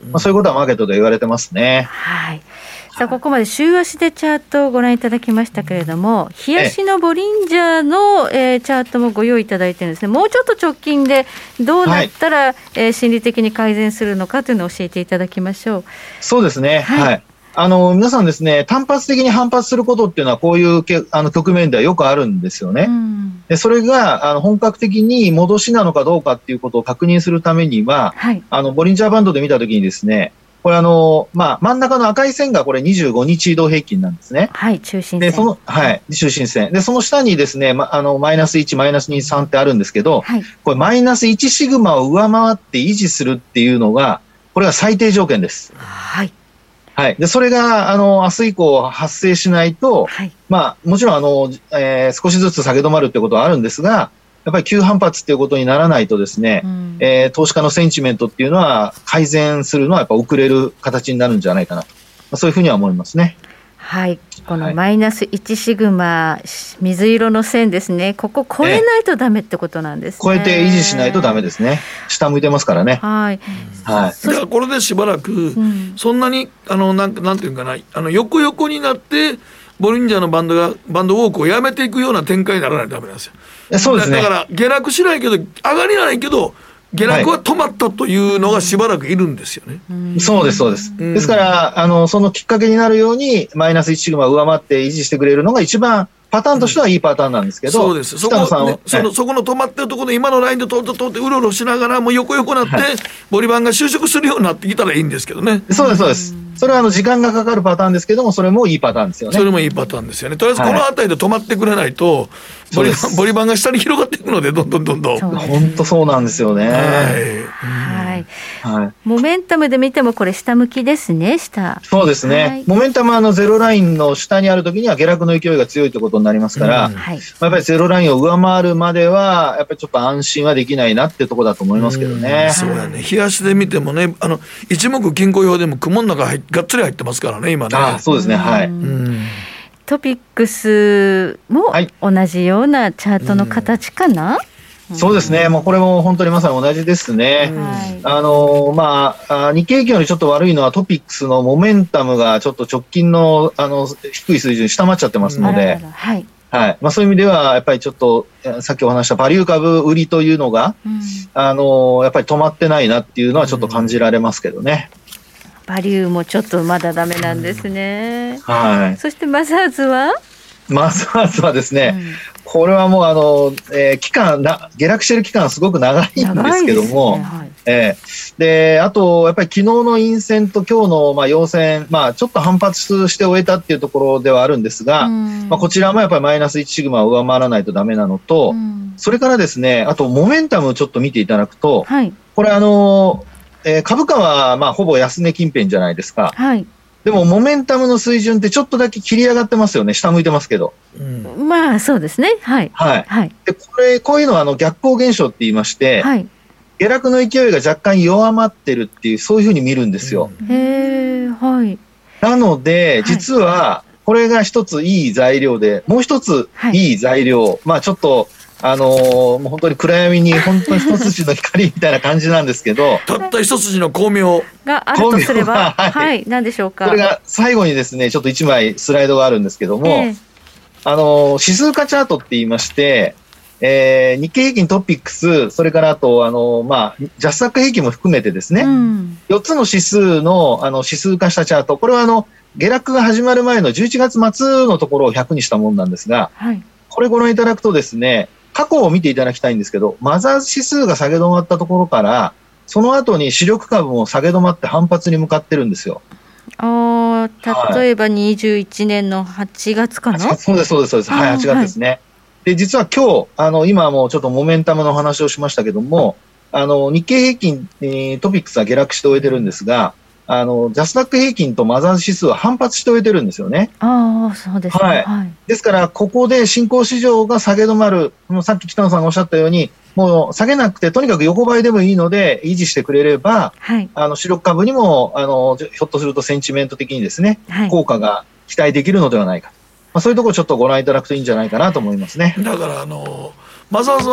まあ、そういうことはマーケットで言われてますね。 はい。さあここまで週足でチャートをご覧いただきましたけれども、日足のボリンジャーの、えー、チャートもご用意いただいてるんですね。もうちょっと直近でどうなったら、はい、えー、心理的に改善するのかというのを教えていただきましょう。 そうですね、はい、はい、あの皆さんですね、単発的に反発することっていうのはこういうけあの局面ではよくあるんですよね。うん、でそれがあの本格的に戻しなのかどうかっていうことを確認するためには、はい、あのボリンジャーバンドで見たときにですね、これあの、まあ、真ん中の赤い線がこれにじゅうごにち移動平均なんですね。 はい、中心線。 で、その、はい、中心線。で、その下にですね、ま、あの、マイナスいち、マイナスに、さんってあるんですけど、はい、これマイナスいちシグマを上回って維持するっていうのが、これが最低条件です。 はい。 はい。で、それが、あの、明日以降発生しないと、はい、まあ、もちろん、あの、えー、少しずつ下げ止まるってことはあるんですが、やっぱり急反発っていうことにならないとですね、うん、えー、投資家のセンチメントっていうのは改善するのはやっぱ遅れる形になるんじゃないかなと、まあ、そういうふうには思いますね。 はい、このマイナスいちシグマ、はい、水色の線ですね、ここ超えないとダメってことなんですね。 超えて維持しないとダメですね。下向いてますからね。 はい、 はい、だからこれでしばらく、うん、そんなにあのなんなんていうかな、あの横横になってボリンジャーのバンドがバンドウォークをやめていくような展開にならないとダメなんですよ。 そうですね。 だから下落しないけど上がりないけど下落は止まったというのがしばらくいるんですよね。 はい、そうですそうです。うん、ですからあのそのきっかけになるようにマイナスいちシグマを上回って維持してくれるのが一番パターンとしてはいいパターンなんですけど、 そうです。そこ、ね、そのそこの止まってるところで今のラインで通って通ってうろうろしながらもう横横なって、はい、ボリバンが収縮するようになってきたらいいんですけどね。 そうですそうです。それはあの時間がかかるパターンですけども、それもいいパターンですよね。 それもいいパターンですよね。とりあえずこの辺りで止まってくれないと、はい、ボリバン、ボリバンが下に広がっていくのでどんどんどんどん。 本当そうなんですよね。はい。 はいはい、モメンタムで見てもこれ下向きですね。下。 そうですね。はい、モメンタムはあのゼロラインの下にあるときには下落の勢いが強いということになりますから、うん、はい、やっぱりゼロラインを上回るまではやっぱりちょっと安心はできないなっていうところだと思いますけどね。 うん、そうやね。日足で見てもね、あの一目均衡表でも雲の中がっつり入ってますからね今ね。 ああ、そうですね。はい。うん、トピックスも同じようなチャートの形かな。 うん、そうですね。もうこれも本当にまさに同じですね。うん、あのまあ日経平均よりちょっと悪いのはトピックスのモメンタムがちょっと直近のあの低い水準に下回っちゃってますので。うん、はい。はい。まあそういう意味ではやっぱりちょっとさっきお話したバリュー株売りというのが、うん、あのやっぱり止まってないなっていうのはちょっと感じられますけどね。 うん、バリューもちょっとまだダメなんですね。 うん、はい。 そしてマザーズは？ マザーズはですね、うん、これはもうあの、えー、期間な下落してる期間すごく長いんですけども、ね、はい、えー、であとやっぱり昨日の陰線と今日のまあ陽線、まあちょっと反発して終えたっていうところではあるんですが、うん、まあこちらもやっぱりマイナスいちシグマを上回らないとダメなのと、うん、それからですね、あとモメンタムをちょっと見ていただくと、はい、これあの、えー、株価はまあほぼ安値近辺じゃないですか。はい。でもモメンタムの水準ってちょっとだけ切り上がってますよね。下向いてますけど。 うん、まあそうですね。はい。 はい。はい、でこれこういうのはあの逆行現象って言いまして、はい、下落の勢いが若干弱まってるっていうそういうふうに見るんですよ。 うん、へえ、はい。 なので実はこれが一ついい材料で、もう一ついい材料、はい、まあちょっと。あのー、もう本当に暗闇に本当に一筋の光みたいな感じなんですけどたった一筋の光明があるとすれば、はい、はい、何でしょうか。 これが最後にですねちょっといちまいスライドがあるんですけども、えー、あのー、指数化チャートって言いまして、えー、日経平均トピックスそれからあと、あのー、まあ、ジャスダック平均も含めてですね、うん、よっつの指数の、あの指数化したチャート、これはあの下落が始まる前のじゅういちがつ末のところをひゃくにしたものなんですが、はい、これご覧いただくとですね、過去を見ていただきたいんですけど、マザーズ指数が下げ止まったところから、その後に主力株も下げ止まって反発に向かってるんですよ。 ああ、例えばにじゅういちねんのはちがつかな、 はい、そうです、そうです、そうです。はい、はちがつですね。はい、で、実は今日、あの、今もちょっとモメンタムの話をしましたけども、あの、日経平均、えー、トピックスは下落して終えてるんですが、あの、ジャスダック平均とマザーズ指数は反発して終えてるんですよね。 ああ、そうですね。 はい。はい、ですから、ここで新興市場が下げ止まる、さっき北野さんがおっしゃったように、もう下げなくて、とにかく横ばいでもいいので、維持してくれれば、はい、あの、主力株にも、あの、ひょっとするとセンチメント的にですね、はい、効果が期待できるのではないか。まあ、そういうところをちょっとご覧いただくといいんじゃないかなと思いますね。 だから、あの、マザーズは、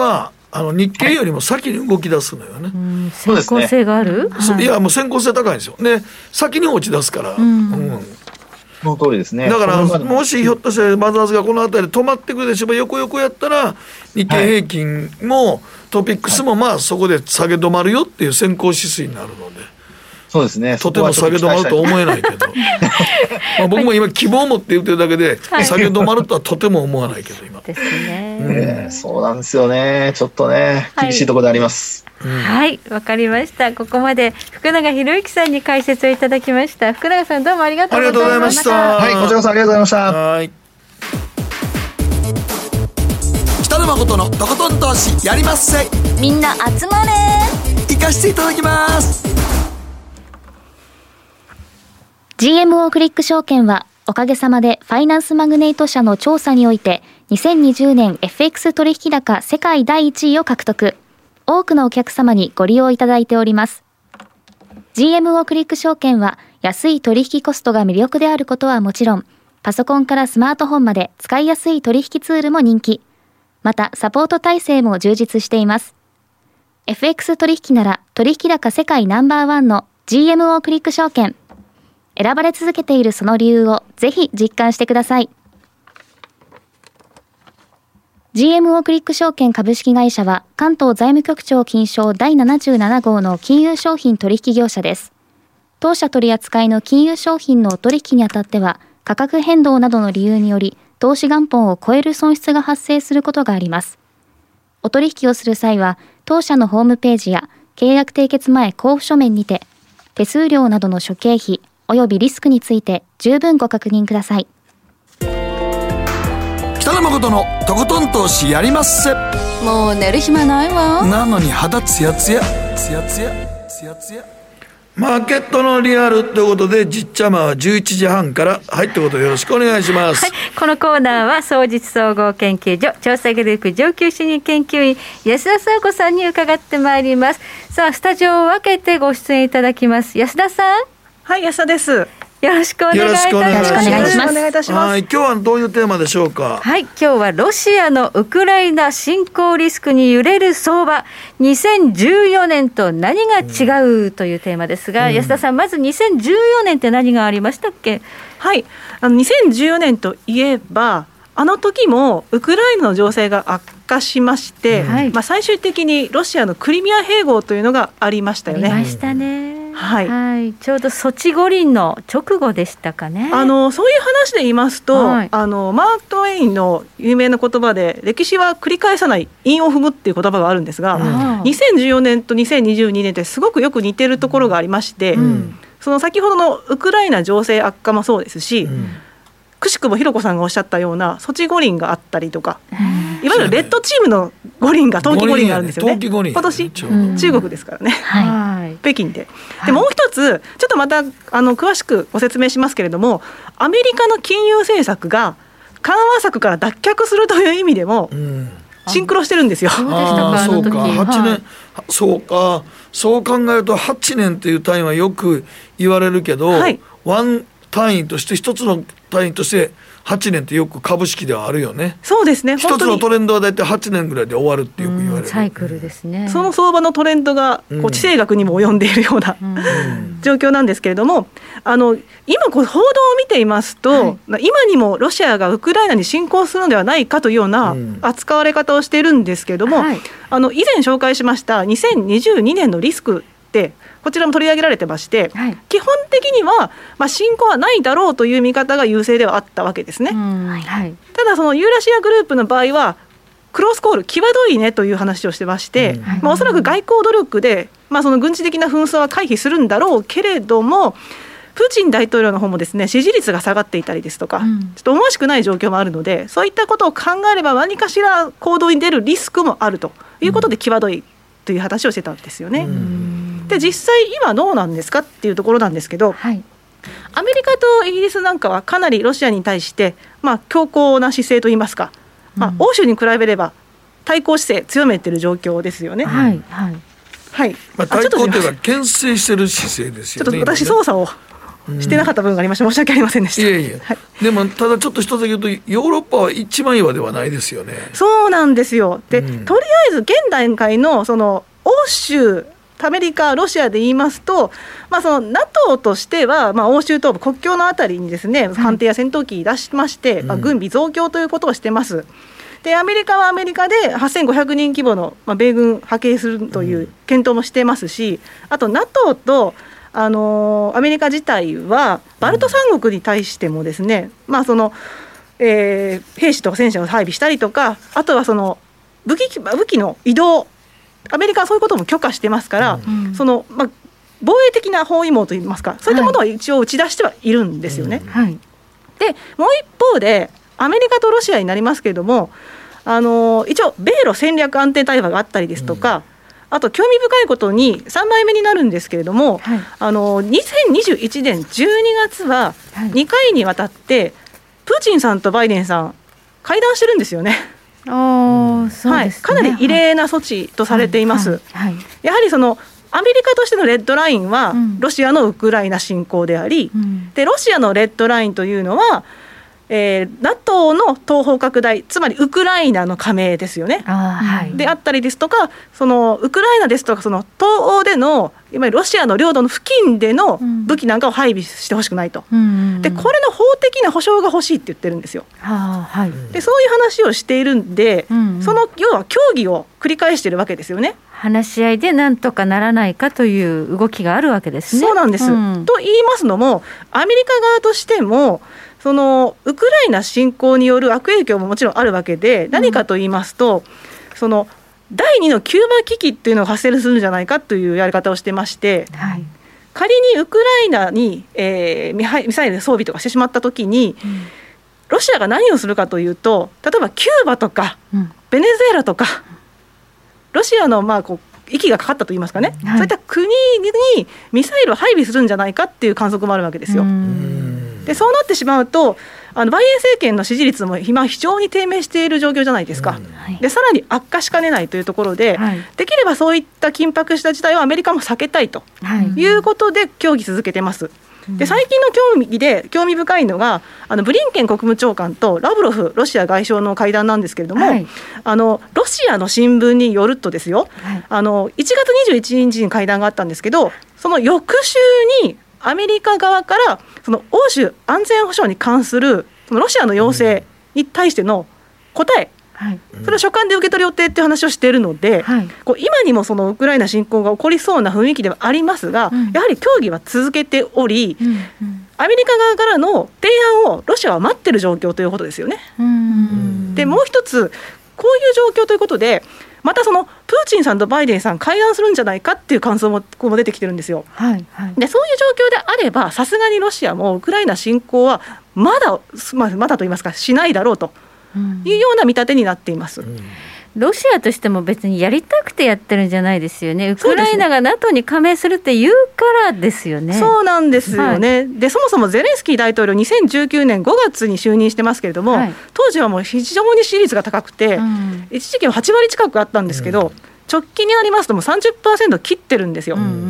あの日経よりも先に動き出すのよね、 うん、先行性がある、 はい、いやもう先行性高いんですよ。で先に落ち出すから、 うんうん、 その通りですね。 だからもしひょっとしてマザーズがこの辺りで止まってくるでしょう、横横やったら日経平均もトピックスもまあそこで下げ止まるよっていう先行指数になるので、 そうですね、 とても下げ止まるとは思えないけどまあ僕も今希望を持って言ってるだけで、はい、下げ止まるとはとても思わないけど今ですね、 うんえー、そうなんですよね。ちょっとね厳しいところであります。 はいわ、はい、かりました。ここまで福永博之さんに解説をいただきました。福永さんどうもありがとうございました。 はい、こちらこそありがとうございました。 はい、 北野誠のとことん投資やりまっせ。 みんな集まれ。 行かしていただきます。 ジーエムオー クリック証券はおかげさまでファイナンスマグネイト社の調査においてにせんにじゅうねん エフエックス 取引高世界だいいちいを獲得。多くのお客様にご利用いただいております。 ジーエムオー クリック証券は安い取引コストが魅力であることはもちろん、パソコンからスマートフォンまで使いやすい取引ツールも人気。またサポート体制も充実しています。 エフエックス 取引なら取引高世界ナンバーワンの ジーエムオー クリック証券。選ばれ続けているその理由をぜひ実感してください。 ジーエムオー クリック証券株式会社は関東財務局長金賞だいななじゅうなな号の金融商品取引業者です。当社取扱いの金融商品の取引にあたっては価格変動などの理由により投資元本を超える損失が発生することがあります。お取引をする際は当社のホームページや契約締結前交付書面にて手数料などの諸経費およびリスクについて十分ご確認ください。 北野誠のとことん投資やりまっせ。 もう寝る暇ないわ。 なのに肌ツヤツヤツヤツヤツヤツヤ。 マーケットのリアルということでじっちゃまはじゅういちじはんからはいってことでよろしくお願いします。 はい、このコーナーは双日総合研究所調査グループ上級主任研究員安田紗子さんに伺ってまいります。さあスタジオを分けてご出演いただきます。安田さん。 はい、安田です。 よろしくお願いいたします。 よろしくお願いします。 よろしくお願いいたします。 はい、今日はどういうテーマでしょうか。 はい、今日はロシアのウクライナ侵攻リスクに揺れる相場にせんじゅうよねんと何が違うというテーマですが、うん、安田さんまずにせんじゅうよねんって何がありましたっけ。 はい、あのにせんじゅうよねんといえばあの時もウクライナの情勢が悪化しまして、うんまあ、最終的にロシアのクリミア併合というのがありましたよね。 ありましたね。 はいはい、ちょうどソチ五輪の直後でしたかね。 あのそういう話で言いますと、 はい、 あのマーク・トウェインの有名な言葉で歴史は繰り返さない韻を踏むっていう言葉があるんですが、うん、にせんじゅうよねんとにせんにじゅうにねんってすごくよく似てるところがありまして、うん、その先ほどのウクライナ情勢悪化もそうですし、うんくしくもひろこさんがおっしゃったようなソチ五輪があったりとか、いわゆるレッドチームの五輪が冬季五輪があるんですよね。 冬季五輪今年、うん、中国ですからね、 はい、 北京で。でもう一つちょっとまたあの詳しくご説明しますけれども、アメリカの金融政策が緩和策から脱却するという意味でも、うん、シンクロしてるんですよ。 そうでしたか。あの時そうかはちねん、 はい、 そうかそう考えるとはちねんという単位はよく言われるけど、はい、ワン単位として一つの単位としてはちねんってよく株式ではあるよね。 そうですね。 一つのトレンドはだいたいはちねんぐらいで終わるってよく言われる。 サイクルですね。 その相場のトレンドがこう地政学にも及んでいるような、うん、状況なんですけれども、あの今こう報道を見ていますと、はい、今にもロシアがウクライナに侵攻するのではないかというような扱われ方をしているんですけれども、はい、あの以前紹介しましたにせんにじゅうにねんのリスクってこちらも取り上げられてまして、はい、基本的には、まあ、侵攻はないだろうという見方が優勢ではあったわけですね。はい、ただそのユーラシアグループの場合はクロスコール際どいねという話をしてまして、うんまあ、おそらく外交努力で、まあ、その軍事的な紛争は回避するんだろうけれども、プーチン大統領の方もですね支持率が下がっていたりですとか、うん、ちょっと思わしくない状況もあるので、そういったことを考えれば何かしら行動に出るリスクもあるということで際どいという話をしてたんですよね。うんで実際今どうなんですかっていうところなんですけど、はい、アメリカとイギリスなんかはかなりロシアに対して、まあ、強硬な姿勢といいますか、まあ、欧州に比べれば対抗姿勢強めている状況ですよね。はいはいはいまあ、対抗というか牽制してる姿勢ですよね。 ちょっと私操作をしてなかった部分がありまして申し訳ありませんでした。 いやいや、はい、でもただちょっと一つだけ言うとヨーロッパは一枚岩ではないですよね。 そうなんですよ。で、うん、とりあえず現段階のその欧州アメリカ、ロシアで言いますと、まあ、その ナトー としては、まあ、欧州東部国境のあたりにですね艦艇や戦闘機出しまして、はい、まあ、軍備増強ということをしてます。でアメリカはアメリカではっせんごひゃくにん規模の、まあ、米軍派遣するという検討もしてますし、あと ナトー と、あのー、アメリカ自体はバルト三国に対してもですね、まあそのえー、兵士とか戦車を配備したりとか、あとはその武器、武器の移動、アメリカはそういうことも許可してますから、うん、そのまあ、防衛的な包囲網といいますか、そういったものは一応打ち出してはいるんですよね。はい、でもう一方でアメリカとロシアになりますけれども、あの一応米ロ戦略安定対話があったりですとか、うん、あと興味深いことにさんまいめになるんですけれども、はい、あのにせんにじゅういちねんじゅうにがつはにかいにわたってプーチンさんとバイデンさん会談してるんですよね。 あ、そうですね、 はい、かなり異例な措置とされています。はいはいはい、やはりそのアメリカとしてのレッドラインはロシアのウクライナ侵攻であり、うん、でロシアのレッドラインというのは、えー、ナトー の東方拡大、つまりウクライナの加盟ですよね。あ、はい、であったりですとか、そのウクライナですとかその東欧でのいわゆるロシアの領土の付近での武器なんかを配備してほしくないと、うん、でこれの法的な保障が欲しいって言ってるんですよ。はあ、はい、でそういう話をしているんで、うんうん、その要は協議を繰り返しているわけですよね。 話し合いでなんとかならないかという動きがあるわけですね。 そうなんです、うん、と言いますのもアメリカ側としてもそのウクライナ侵攻による悪影響ももちろんあるわけで、何かと言いますと、うん、そのだいにのキューバ危機っていうのが発生するんじゃないかというやり方をしてまして、はい、仮にウクライナに、えー、ミサイル装備とかしてしまったときに、うん、ロシアが何をするかというと、例えばキューバとか、うん、ベネズエラとか、ロシアのまあこう息がかかったといいますかね、はい、そういった国にミサイルを配備するんじゃないかっていう観測もあるわけですよ。でそうなってしまうと、あのバイデン政権の支持率も今非常に低迷している状況じゃないですか。でさらに悪化しかねないというところで、はい、できればそういった緊迫した事態をアメリカも避けたいということで協議続けてます。で最近の協議で興味深いのが、あのブリンケン国務長官とラブロフロシア外相の会談なんですけれども、はい、あのロシアの新聞によるとですよ、はい、あのいちがつにじゅういちにちに会談があったんですけど、その翌週にアメリカ側からその欧州安全保障に関するそのロシアの要請に対しての答え、はい、それを書簡で受け取る予定っていう話をしているので、はい、こう今にもそのウクライナ侵攻が起こりそうな雰囲気ではありますが、うん、やはり協議は続けており、うんうん、アメリカ側からの提案をロシアは待っている状況ということですよね。うん、でもう一つこういう状況ということで、またそのプーチンさんとバイデンさん会談するんじゃないかっていう感想もこう出てきてるんですよ。はいはい、でそういう状況であれば、さすがにロシアもウクライナ侵攻はまだ、まあ、まだと言いますかしないだろうというような見立てになっています。うん、 ロシアとしても別にやりたくてやってるんじゃないですよね。ウクライナが ナトー に加盟するって言うからですよね。 そうなんですよね。はい、でそもそもゼレンスキー大統領にせんじゅうきゅうねんごがつに就任してますけれども、はい、当時はもう非常に支持率が高くて、うん、一時期ははちわり近くあったんですけど、うん、直近になりますともう さんじゅっパーセント 切ってるんですよ。うんうんうん、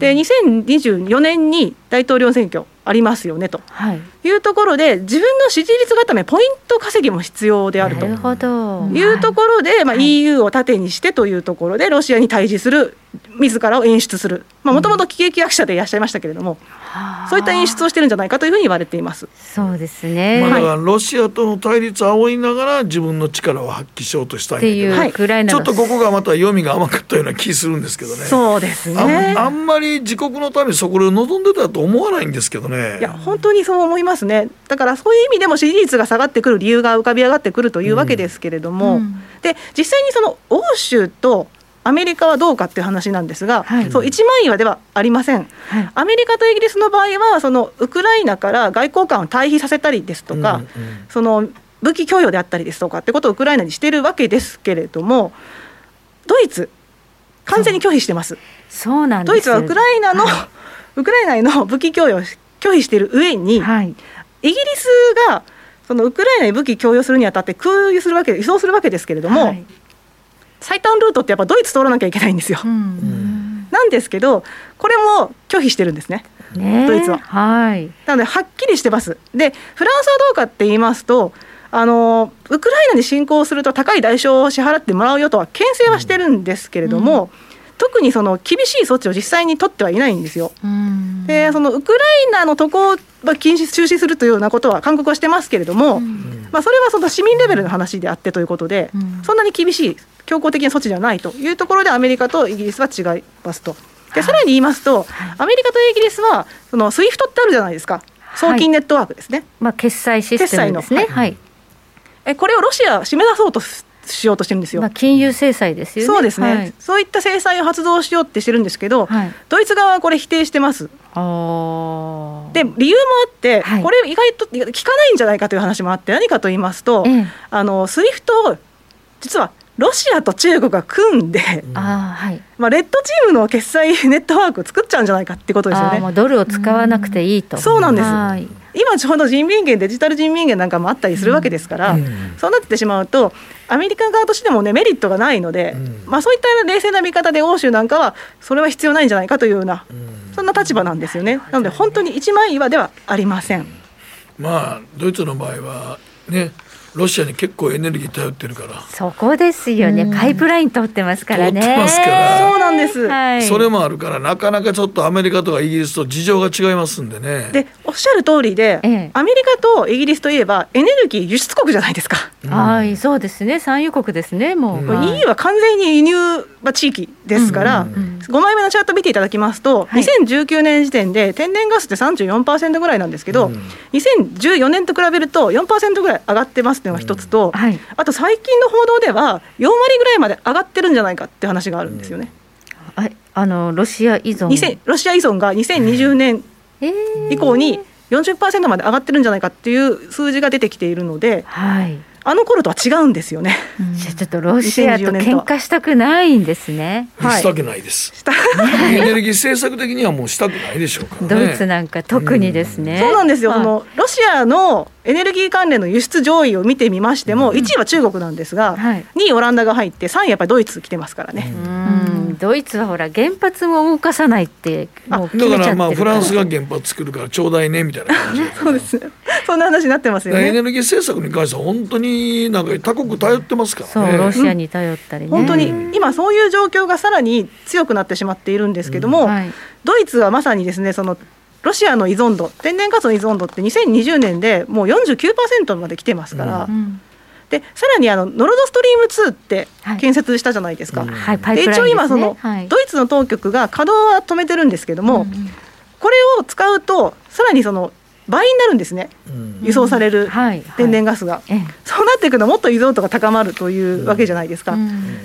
でにせんにじゅうよねんに大統領選挙ありますよねと、はい、いうところで自分の支持率固めポイント稼ぎも必要であるというところで、まあ、イーユー を盾にしてというところでロシアに対峙する自らを演出する、もともと喜劇役者でいらっしゃいましたけれども、うん、そういった演出をしてるんじゃないかというふうに言われています。 そうですね、 まあ、だからロシアとの対立を煽りながら自分の力を発揮しようとしたいんだけど、っていうくらいな、ちょっとここがまた読みが甘かったような気するんですけどね。 そうですね、 あん、あんまり自国のためにそこを望んでたと思わないんですけどね。 いや本当にそう思いますね。だからそういう意味でも支持率が下がってくる理由が浮かび上がってくるというわけですけれども、うん、で実際にその欧州とアメリカはどうかっていう話なんですが、はい、そう一枚岩ではありません。はい、アメリカとイギリスの場合はそのウクライナから外交官を退避させたりですとか、うんうん、その武器供与であったりですとかってことをウクライナにしているわけですけれども、ドイツ完全に拒否してます。 そうなんです。 ドイツはウクライナの、はい、ウクライナへの武器供与を拒否している上に、はい、イギリスがそのウクライナに武器供与するにあたって空輸するわけ輸送するわけですけれども、はい、最短ルートってやっぱドイツ通らなきゃいけないんですよ。うん、なんですけどこれも拒否してるんですね。 ね、 ドイツは。 はい、 なのではっきりしてます。でフランスはどうかって言いますと、あのウクライナに侵攻すると高い代償を支払ってもらうよとは牽制はしてるんですけれども、うん、特にその厳しい措置を実際に取ってはいないんですよ。うん、でそのウクライナの渡航は禁止中止するというようなことは勧告はしてますけれども、うん、まあ、それはその市民レベルの話であってということで、うん、そんなに厳しい強硬的な措置ではないというところでアメリカとイギリスは違いますと。でさらに言いますと、はい、アメリカとイギリスはそのスイフトってあるじゃないですか、送金ネットワークですね、 はい、まあ、決済システムですね、 はいはい、えこれをロシアは締め出そうとしようとしてるんですよ。 まあ、金融制裁ですよね。 そうですね、 はい、 そういった制裁を発動しようってしてるんですけど、はい、ドイツ側はこれ否定してます。あで理由もあって、はい、これ意外と効かないんじゃないかという話もあって、何かと言いますと、ええ、あのスイフトを実はロシアと中国が組んで、あ、はい、まあ、レッドチームの決済ネットワークを作っちゃうんじゃないかってことですよね。 あ、もうドルを使わなくていいと。 そうなんです。はい、今ちょうど人民元、デジタル人民元なんかもあったりするわけですから、うん、そうなってしまうとアメリカ側としても、ね、メリットがないので、うん、まあ、そういった冷静な見方で欧州なんかはそれは必要ないんじゃないかというような、うん、そんな立場なんですよね。なので本当に一枚岩ではありません。 まあドイツの場合はね、ロシアに結構エネルギー頼ってるから、 そこですよね、うん、パイプライン通ってますからね。 通ってますから、 そうなんです、 はい、 それもあるから、なかなかちょっとアメリカとかイギリスと事情が違いますんでね。 でおっしゃる通りで、ええ、アメリカとイギリスといえばエネルギー輸出国じゃないですか、 うん、はい、そうですね、産油国ですね。もう、うん、 イーユー は完全に輸入地域ですから、うんうんうん、ごまいめのチャート見ていただきますと、はい、にせんじゅうきゅうねん時点で天然ガスって さんじゅうよんパーセント ぐらいなんですけど、うん、にせんじゅうよねんと比べると よんパーセント ぐらい上がってますというのが一つと、うん、はい、あと最近の報道ではよんわりぐらいまで上がってるんじゃないかって話があるんですよね、 うん、ああのロシア依存ロシア依存がにせんにじゅうねん以降に よんじゅっパーセント まで上がってるんじゃないかっていう数字が出てきているので、はい、あの頃とは違うんですよね、 うん、ちょっとロシアと喧嘩したくないんですね。 はい、したくないです。エネルギー政策的にはもうしたくないでしょうからね。 ドイツなんか特にですね、 うん、そうなんですよ、はい、そのロシアのエネルギー関連の輸出上位を見てみましても、うん、いちいは中国なんですが、はい、にいオランダが入ってさんいやっぱりドイツ来てますからね。 うん、ドイツはほら原発も動かさないってもう決めちゃってるから、 だからまあフランスが原発作るからちょうだいねみたいな感じそうです、そんな話になってますよね。 エネルギー政策に関しては本当になんか他国頼ってますからね。 そう、ロシアに頼ったりね、 うん、本当に今そういう状況がさらに強くなってしまっているんですけども、うん、はい、ドイツはまさにですね、そのロシアの依存度、天然ガスの依存度ってにせんにじゅうねんでもう よんじゅうきゅうパーセント まで来てますから、うん、でさらにあのノルドストリームツーって建設したじゃないですか、はい、で一応今その、はい、ドイツの当局が稼働は止めてるんですけども、うん、これを使うとさらにその倍になるんですね、うん、輸送される天然ガスが、うん、はいはい、そうなっていくともっと依存度が高まるというわけじゃないですか、うん、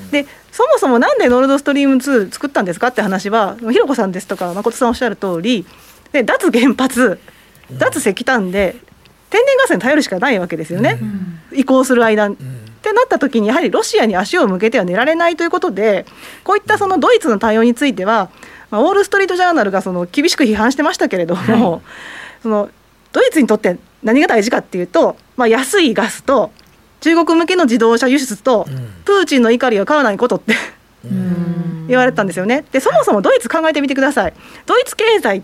でそもそもなんでノルドストリームツー作ったんですかって話はひろこさんですとか誠さんおっしゃる通りで、脱原発、脱石炭で天然ガスに頼るしかないわけですよね、うん、移行する間、うん、ってなった時にやはりロシアに足を向けては寝られないということで、こういったそのドイツの対応については、まあ、ウォールストリートジャーナルがその厳しく批判してましたけれども、はい、そのドイツにとって何が大事かっていうと、まあ、安いガスと中国向けの自動車輸出と、うん、プーチンの怒りを買わないことって言われたんですよね。でそもそもドイツ考えてみてください。ドイツ経済って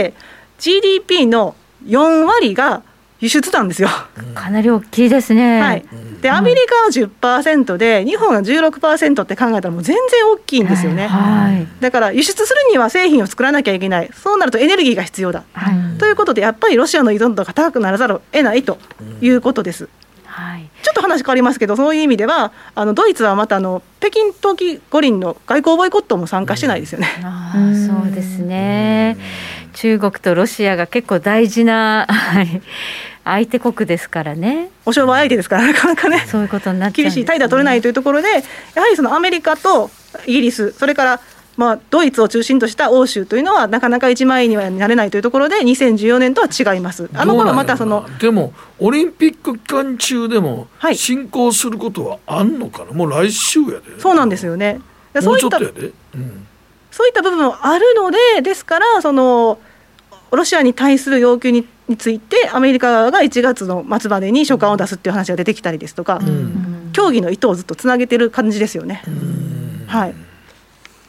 ジーディーピー のよんわりが輸出なんですよ。 かなり大きいですね、 はい、でアメリカは じゅっパーセント で日本は じゅうろくパーセント って考えたらもう全然大きいんですよね、はいはい、だから輸出するには製品を作らなきゃいけない、そうなるとエネルギーが必要だ、はい、ということでやっぱりロシアの依存度が高くならざるを得ないということです、はい、ちょっと話変わりますけど、そういう意味ではあのドイツはまたあの北京冬季五輪の外交ボイコットも参加してないですよね。 あそうですね、中国とロシアが結構大事な相手国ですからね、 お商売相手ですからなかなかね、 そういうことになっちゃうんですね、 厳しい態度は取れないというところで、やはりそのアメリカとイギリス、それからまあドイツを中心とした欧州というのはなかなか一枚にはなれないというところでにせんじゅうよねんとは違います。あの頃またそのでもオリンピック期間中でも進行することはあんのかな、はい、もう来週やで。 そうなんですよね。 もうちょっとやで、うん、 そういった部分もあるので、ですからそのロシアに対する要求 に, についてアメリカ側がいちがつの末までに書簡を出すっていう話が出てきたりですとか、うん、協議の意図をずっとつなげてる感じですよね、うん、はい。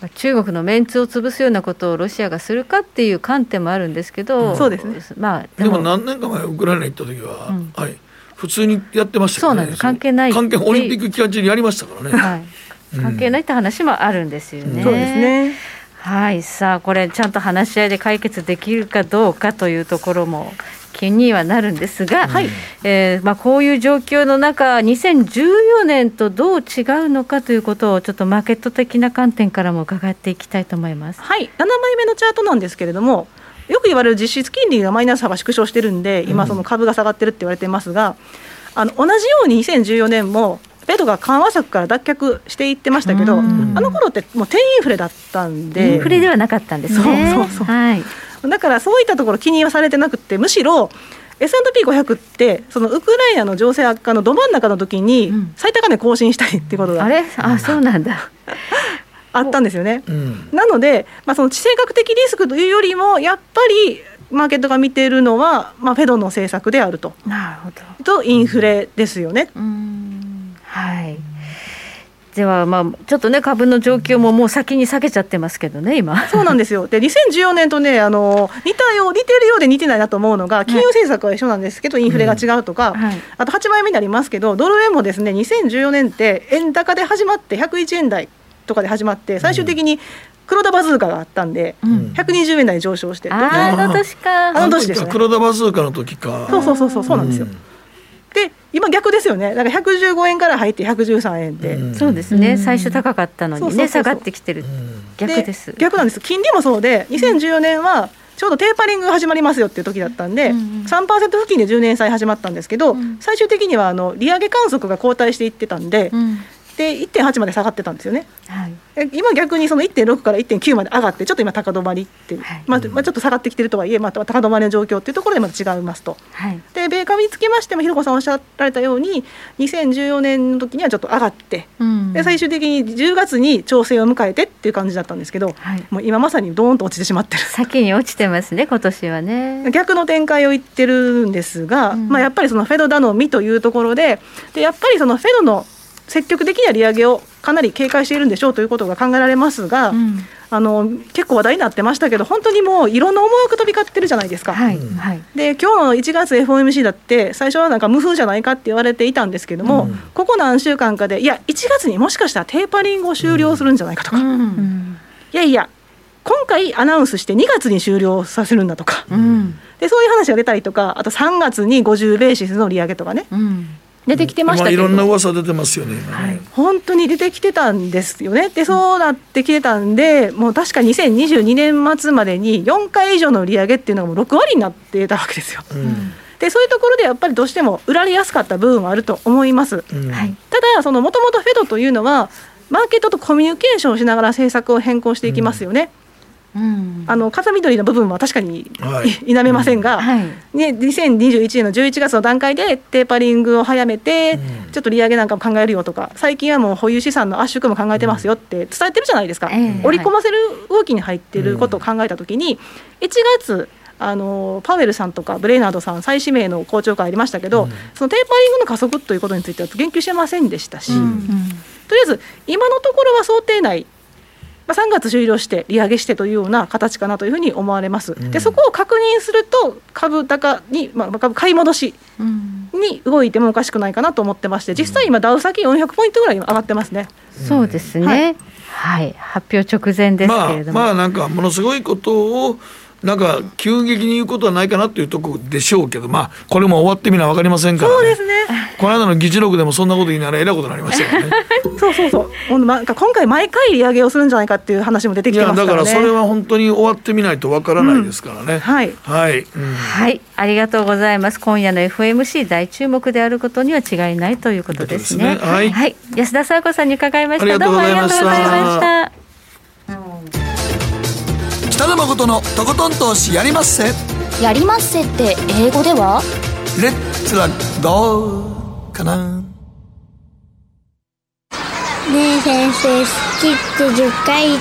中国のメンツを潰すようなことをロシアがするかっていう観点もあるんですけど、 うん、そうですね、 まあ、 でも、でも何年か前ウクライナ行った時は、うんはい、普通にやってましたからね。 そうなんです、関係ない関係オリンピック期間中にやりましたからね、はいうん、関係ないって話もあるんですよね、 うん、そうですね。 はい、さあこれちゃんと話し合いで解決できるかどうかというところも気にはなるんですが、はいえーまあ、こういう状況の中にせんじゅうよねんとどう違うのかということをちょっとマーケット的な観点からも伺っていきたいと思います。 はい、ななまいめのチャートなんですけれども、よく言われる実質金利がマイナス幅縮小してるんで今その株が下がってるって言われてますが、うん、あの同じようににせんじゅうよねんもフェドが緩和策から脱却していってましたけど、あの頃ってもう低インフレだったんで、 インフレではなかったんですね。 そうそうそう、 はい、 だからそういったところ気にはされてなくて、むしろ エスアンドピーごひゃく ってそのウクライナの情勢悪化のど真ん中の時に最高値更新したりっていうことが、 うん、あれあそうなんだあったんですよね、 うん、 なので、まあ、その地政学的リスクというよりもやっぱりマーケットが見ているのは、まあ、フェドの政策であると。 なるほど。 とインフレですよね。 うーん、はい。ではまあちょっとね株の状況ももう先に下げちゃってますけどね今。 そうなんですよ。でにせんじゅうよねんとねあの似たよう似てるようで似てないなと思うのが、金融政策は一緒なんですけど、はい、インフレが違うとか、うんはい、あとはちまいめになりますけどドル円もですねにせんじゅうよねんって円高で始まってひゃくいちえん台とかで始まって最終的に黒田バズーカがあったんで、うん、ひゃくにじゅうえん台上昇して、 ああの年かあの年ですね。 黒田バズーカの時か。 そうそうそうそうそうなんですよ、うん、で今逆ですよね。だからひゃくじゅうごえんから入ってひゃくじゅうさんえんで、 うん、そうですね、最初高かったのにね、そうそうそうそう下がってきてる、うん、逆です。 で逆なんです。金利もそうでにせんじゅうよねんはちょうどテーパリングが始まりますよっていう時だったんで、うん、さんパーセント 付近でじゅうねん債始まったんですけど、うん、最終的にはあの利上げ観測が後退していってたんで、うんで いってんはち まで下がってたんですよね、はい、今逆にその いってんろく から いってんきゅう まで上がってちょっと今高止まりって、はいまあまあ、ちょっと下がってきてるとはいえ、まあ、高止まりの状況っていうところでまた違いますと、はい、で米株につきましてもひろこさんおっしゃられたようににせんじゅうよねんの時にはちょっと上がって、うん、で最終的にじゅうがつに調整を迎えてっていう感じだったんですけど、はい、もう今まさにドーンと落ちてしまってる。 先に落ちてますね今年はね。 逆の展開を言ってるんですが、うんまあ、やっぱりそのフェド頼みというところ で, でやっぱりそのフェドの積極的な利上げをかなり警戒しているんでしょうということが考えられますが、うん、あの結構話題になってましたけど本当にもういろんな思惑飛び交ってるじゃないですか、はいはい、で今日のいちがつ エフオーエムシー だって最初はなんか無風じゃないかって言われていたんですけども、うん、ここ何週間かでいやいちがつにもしかしたらテーパリングを終了するんじゃないかとか、うんうん、いやいや今回アナウンスしてにがつに終了させるんだとか、うん、でそういう話が出たりとか、あとさんがつにごじゅうベーシスの利上げとかね、うん出てきてましたけど、 いろんな噂出てますよね、 はい、本当に出てきてたんですよね。でそうなってきてたんで、もう確かにせんにじゅうにねん末までによんかい以上の利上げっていうのがもうろくわりになってたわけですよ、うん、でそういうところでやっぱりどうしても売られやすかった部分はあると思います、うんはい、ただそのもともとフェドというのはマーケットとコミュニケーションをしながら政策を変更していきますよね、うんうん、あの風緑の部分は確かに、はい、否めませんが、うんはいね、にせんにじゅういちねんのじゅういちがつの段階でテーパリングを早めて、うん、ちょっと利上げなんかも考えるよとか、最近はもう保有資産の圧縮も考えてますよって伝えてるじゃないですか、うん、織り込ませる動きに入っていることを考えたときに、うん、いちがつあのパウエルさんとかブレイナードさん再指名の公聴会ありましたけど、うん、そのテーパリングの加速ということについては言及してませんでしたし、うんうん、とりあえず今のところは想定内、まあ、さんがつ終了して利上げしてというような形かなというふうに思われます、うん、でそこを確認すると株高に、まあ、株買い戻しに動いてもおかしくないかなと思ってまして、実際今ダウ先よんひゃくポイントぐらい上がってますね、 うん、そうですね、はいはい、発表直前ですけれども、 まあ、まあなんかものすごいことをなんか急激に言うことはないかなというところでしょうけど、まあこれも終わってみな分かりませんから、ね、 そうですね。 この間の議事録でもそんなこと言いながらえらいことになりましたよねそうそうそう、なんか今回毎回利上げをするんじゃないかっていう話も出てきてますからね。 いやだからそれは本当に終わってみないと分からないですからね、うん、 はい、 はいうん、 はい、ありがとうございます。今夜の エフオーエムシー 大注目であることには違いないということですね。 はい、 はい、安田佐和子さんに伺いました。 ありがとうございました。 どうもありがとうございました。 北野誠のとことん投資やりまっせ。 やりまっせって英語ではレッツはどうかな。 ねえ先生、好きってじゅっかい言って。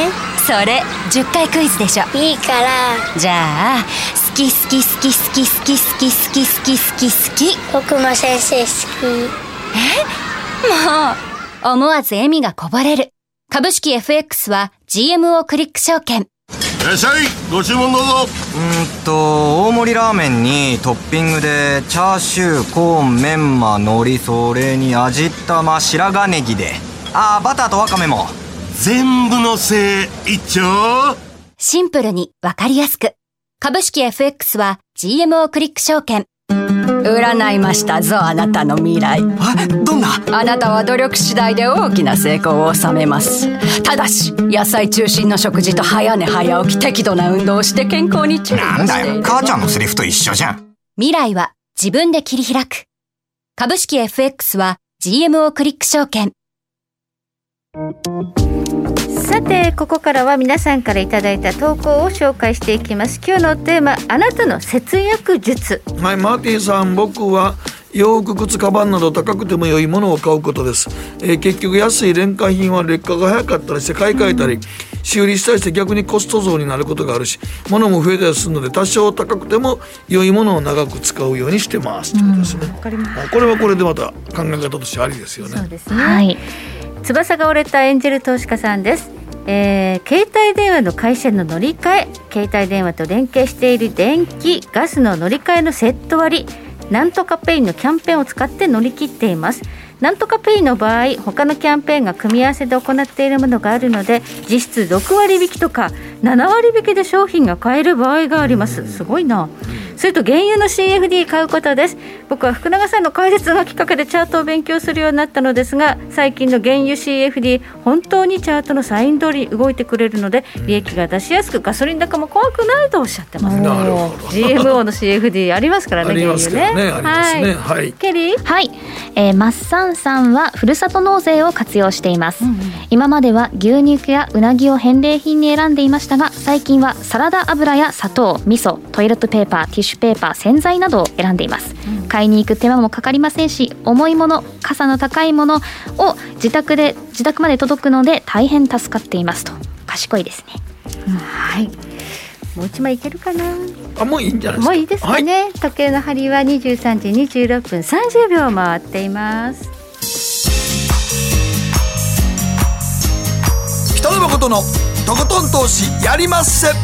それじゅっかいクイズでしょ。 いいから。 じゃあ好き好き好き好き好き好き好き好き好き好き。 僕も先生好き。 えもう思わず笑みがこぼれる株式 エフエックス は ジーエムオー クリック証券。 いらっしゃい、ご注文どうぞ。 うーんと大盛りラーメンにトッピングでチャーシュー、コーン、メンマ、海苔、それに味玉、白髪ネギで、あーバターとワカメも全部のせい一丁。 シンプルにわかりやすく。株式 エフエックス は ジーエムオー クリック証券。 占いましたぞ、あなたの未来。 え、どんな？ あなたは努力次第で大きな成功を収めます。ただし野菜中心の食事と早寝早起き、適度な運動をして健康に注意している。 なんだよ、母ちゃんのセリフと一緒じゃん。 未来は自分で切り開く。株式 エフエックス は ジーエムオー クリック証券。 さてここからは皆さんからいただいた投稿を紹介していきます。今日のテーマ、あなたの節約術。 はい、マーティさん、僕は洋服、靴、カバンなど高くても良いものを買うことです。えー、結局安い廉価品は劣化が早かったりして買い替えたり修理したりして逆にコスト増になることがあるし、物も増えたりするので多少高くても良いものを長く使うようにしてますということですね。これはこれでまた考え方としてありですよね。 そうですね、はい、翼が折れたエンジェル投資家さんです。えー、携帯電話の回線の乗り換え、携帯電話と連携している電気ガスの乗り換えのセット割、なんとかペイのキャンペーンを使って乗り切っています。なんとかペイの場合、他のキャンペーンが組み合わせで行っているものがあるので、実質ろくわり引きとかななわり引きで商品が買える場合があります。すごいな。それと原油の シーエフディー 買うことです。僕は福永さんの解説がきっかけでチャートを勉強するようになったのですが、最近の原油 シーエフディー 本当にチャートのサイン通り動いてくれるので利益が出しやすく、ガソリン高も怖くないとおっしゃってます。 なるほど。 ジーエムオー の シーエフディー ありますからね。 ありますからね。ありますね。はい。 ケリー、 はい、えー、マッサンさんはふるさと納税を活用しています、うんうん、今までは牛肉やうなぎを返礼品に選んでいましたが、最近はサラダ油や砂糖、味噌、トイレットペーパー、ティッシュペーパー、洗剤などを選んでいます、うん、買いに行く手間もかかりませんし、重いもの、傘の高いものを自宅で自宅まで届くので大変助かっていますと。賢いですね、 うん、はい。もう一枚いけるかな。 あ、もういいんじゃないですか。 もういいですかね、はい、時計の針はにじゅうさんじにじゅうろっぷんさんじゅうびょう回っています。 北野誠のとことん投資やりまっせ。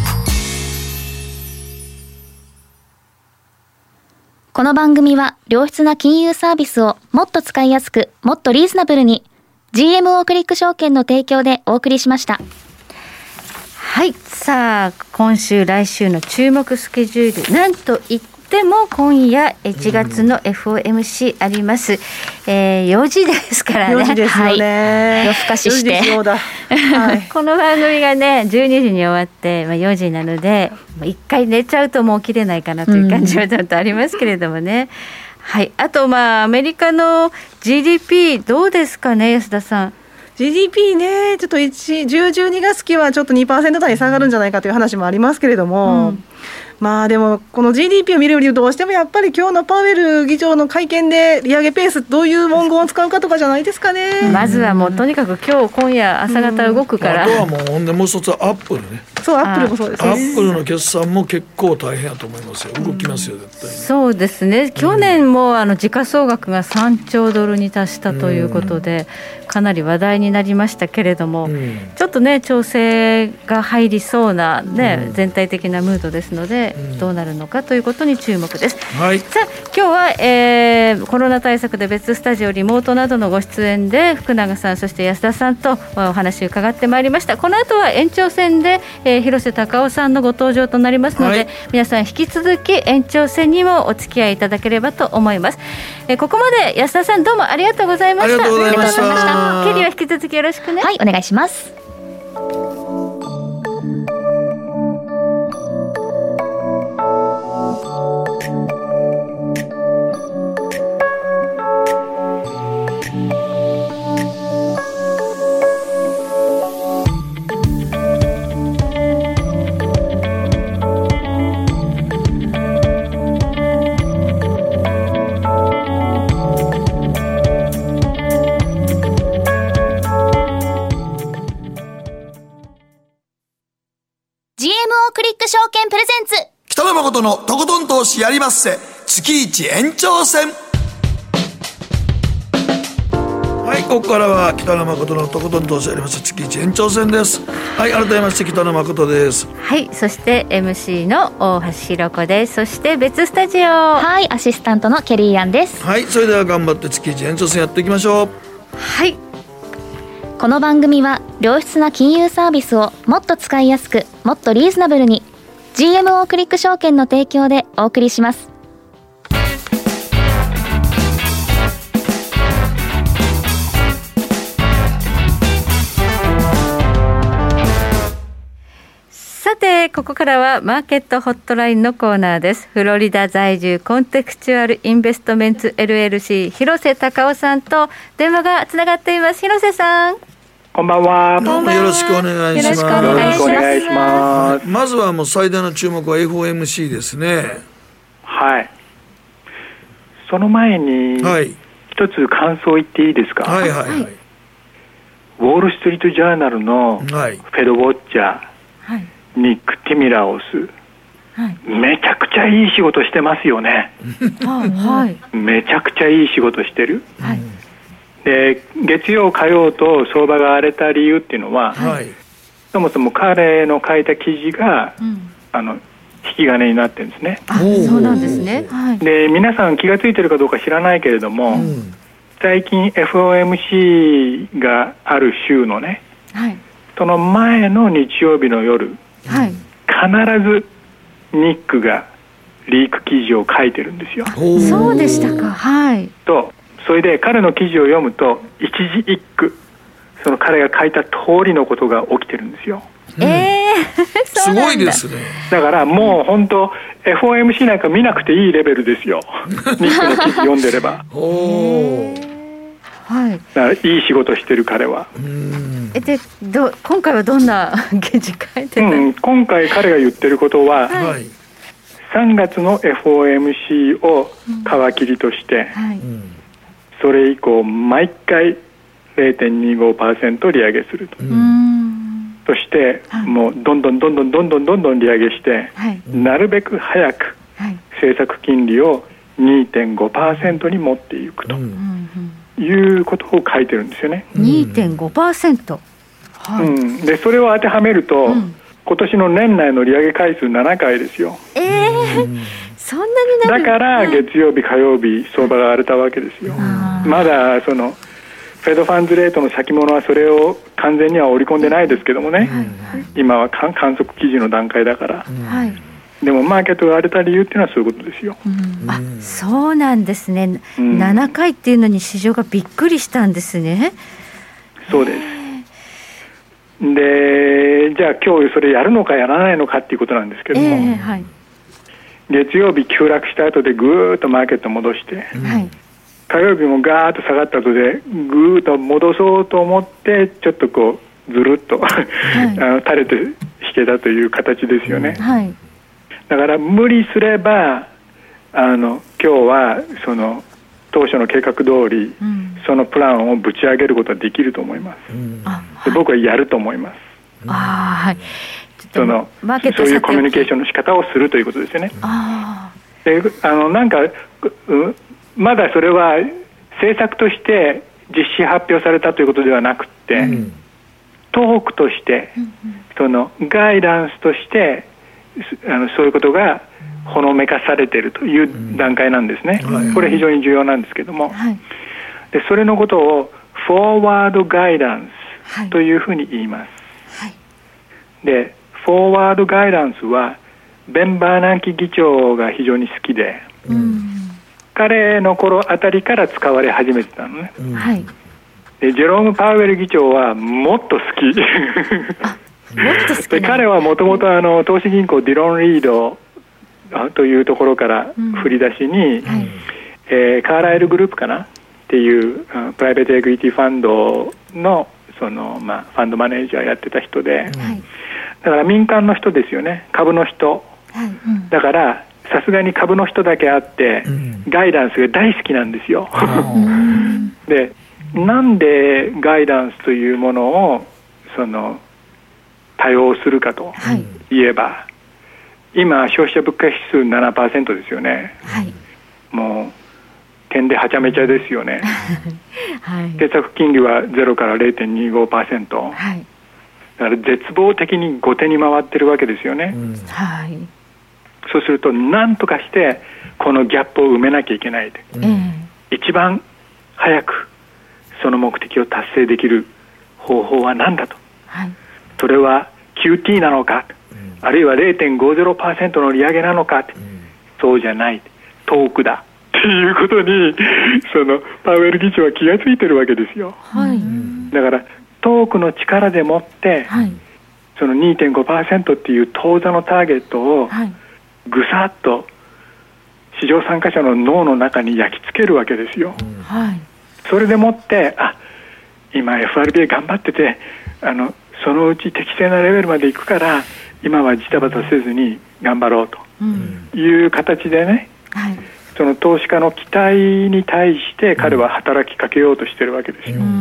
この番組は良質な金融サービスをもっと使いやすく、もっとリーズナブルに ジーエムオー クリック証券の提供でお送りしました。 はい、さあ今週来週の注目スケジュール、なんといっても今夜いちがつの エフオーエムシー あります、えー、よじですからね。 よじですよね、 はい、夜更かししてよじだ、はい、 この番組がねじゅうにじに終わって、まあ、よじなのでいっかい寝ちゃうともう起きれないかなという感じはちょっとありますけれどもね、うん、はい。あとまあアメリカの ジーディーピー どうですかね、安田さん。 ジーディーピー ね、ちょっといち、じゅう、じゅうにがつ期はちょっと にパーセント 台に下がるんじゃないかという話もありますけれども、うん、まあでもこの ジーディーピー を見るよりどうしてもやっぱり今日のパウエル議長の会見で利上げペースどういう文言を使うかとかじゃないですかね。 まずはもうとにかく今日今夜朝方動くから、 うん、あとはもうほんでもう一つはアップルね。 そう、アップルもそうですね。 アップルの決算も結構大変だと思いますよ。動きますよ絶対に。 そうですね。去年もあの時価総額がさんちょうドルに達したということで、うん、かなり話題になりましたけれども、うん、ちょっとね調整が入りそうな、ねうん、全体的なムードですので、うん、どうなるのかということに注目です、はい、さあ今日は、えー、コロナ対策で別スタジオ、リモートなどのご出演で福永さんそして安田さんとお話を伺ってまいりました。この後は延長戦で、えー、広瀬隆夫さんのご登場となりますので、はい、皆さん引き続き延長戦にもお付き合いいただければと思います、えー、ここまで安田さんどうもありがとうございました。 ありがとうございました。 ケリーは引き続きよろしくね。 はい、お願いします。 証券プレゼンツ北野誠のとことん投資やりまっせ月一延長戦。ははい、ここからは北野誠のとことん投資あります月一延長戦です。はい、改めまして北野誠です。 はい、そして エムシー の大橋ひろ子です。そして別スタジオ、 はい、アシスタントのケリーアンです。 はい、それでは頑張って月一延長戦やっていきましょう。 はい、 この番組は良質な金融サービスをもっと使いやすく、もっとリーズナブルに ジーエムオー クリック証券の提供でお送りします。 さてここからはマーケットホットラインのコーナーです。フロリダ在住コンテクチュアルインベストメンツ エルエルシー 広瀬隆夫さんと電話がつながっています。広瀬さん、 こんばんは。 どうもよろしくお願いします。 よろしくお願いします。 まずはもう最大の注目は エフオーエムシー ですね。 はい。その前に、はい、一つ感想言っていいですか。 はいはいはい。 ウォールストリートジャーナルのフェドウォッチャー、はい、ニック・ティミラオス、はい、めちゃくちゃいい仕事してますよね。はい、めちゃくちゃいい仕事してる。はい、で月曜火曜と相場が荒れた理由っていうのは、はい、そもそも彼の書いた記事が、うん、あの引き金になってるんですね。 あ、そうなんですね。はい、 で皆さん気がついてるかどうか知らないけれども、うん、最近 エフオーエムシー がある週のね、はい、その前の日曜日の夜、はい、必ずニックがリーク記事を書いてるんですよ。 そうでしたか。はい。 とそれで彼の記事を読むと一字一句その彼が書いた通りのことが起きてるんですよ。 うん、えー、 すごいですね。 だからもう本当 エフオーエムシー なんか見なくていいレベルですよ。ニックの記事読んでれば。おはい、だからいい仕事してる彼は。 うんえでど今回はどんな記事書いてる、うん、 今回彼が言ってることは、はい、さんがつの エフオーエムシー を皮切りとして、うんはい、それ以降毎回 ゼロてんにごパーセント 利上げすると、うん、そして、はい、もうどんどんどんどんどんどんどんどん利上げして、はい、なるべく早く政策金利を にてんごパーセント に持っていくと、うんいうことを書いてるんですよね。 にてんごパーセント、はいうん、でそれを当てはめると、うん、今年の年内の利上げ回数ななかいですよ。 えーうん、そんなになる。 だから月曜日火曜日相場が荒れたわけですよ。まだそのフェドファンズレートの先物はそれを完全には織り込んでないですけどもね、はいはい、今は観測記事の段階だから、はいでもマーケットが荒れた理由っていうのはそういうことですよ。 うん、あ、そうなんですね、うん、ななかいっていうのに市場がびっくりしたんですね。 そうです。でじゃあ今日それやるのかやらないのかっていうことなんですけども、えーはい、月曜日急落した後でぐーっとマーケット戻して、はい、火曜日もガーッと下がった後でぐーっと戻そうと思ってちょっとこうずるっと、はい、あの垂れて引けたという形ですよね。はいだから無理すればあの今日はその当初の計画通り、うん、そのプランをぶち上げることはできると思います、うん、で僕はやると思います、うん、あはいそのそういうコミュニケーションの仕方をするということですよね。あであのなんか、うん、まだそれは政策として実施発表されたということではなくて、うん、トークとして、うん、そのガイダンスとしてあのそういうことがほのめかされているという段階なんですね、うんはいはい、これ非常に重要なんですけども、はい、でそれのことをフォーワードガイダンスというふうに言います、はい、でフォーワードガイダンスはベン・バーナンキ議長が非常に好きで、うん、彼の頃あたりから使われ始めてたのね、うんはい、でジェローム・パウエル議長はもっと好きで彼はもともと投資銀行ディロン・リードというところから振り出しに、うんはいえー、カーライルグループかなっていうプライベートエクイティファンドの、その、まあ、ファンドマネージャーやってた人で、はい、だから民間の人ですよね、株の人、はいうん、だからさすがに株の人だけあって、うん、ガイダンスが大好きなんですよでなんでガイダンスというものをその多用するかといえば、はい、今消費者物価指数 ななパーセント ですよね、はい、もう点ではちゃめちゃですよね、 はい、 政策金利はゼロから ゼロてんにじゅうごパーセント、 はい、 だから絶望的に後手に回ってるわけですよね、 うんはい、 そうすると何とかしてこのギャップを埋めなきゃいけないで、うん、一番早くその目的を達成できる方法は何だと、はい、それは キューティー なのか、うん、あるいは ゼロてんごゼロパーセント の利上げなのか、うん、そうじゃない、遠くだっていうことにそのパウエル議長は気がついてるわけですよ、はい、だから遠くの力でもって、はい、その にてんごパーセント っていう当座のターゲットをぐさっと市場参加者の脳の中に焼き付けるわけですよ、うんはい、それでもってあ今 エフアールビー 頑張っててあのそのうち適正なレベルまで行くから今はジタバタせずに頑張ろうという形でね、うんはい、その投資家の期待に対して彼は働きかけようとしてるわけですよ、うん、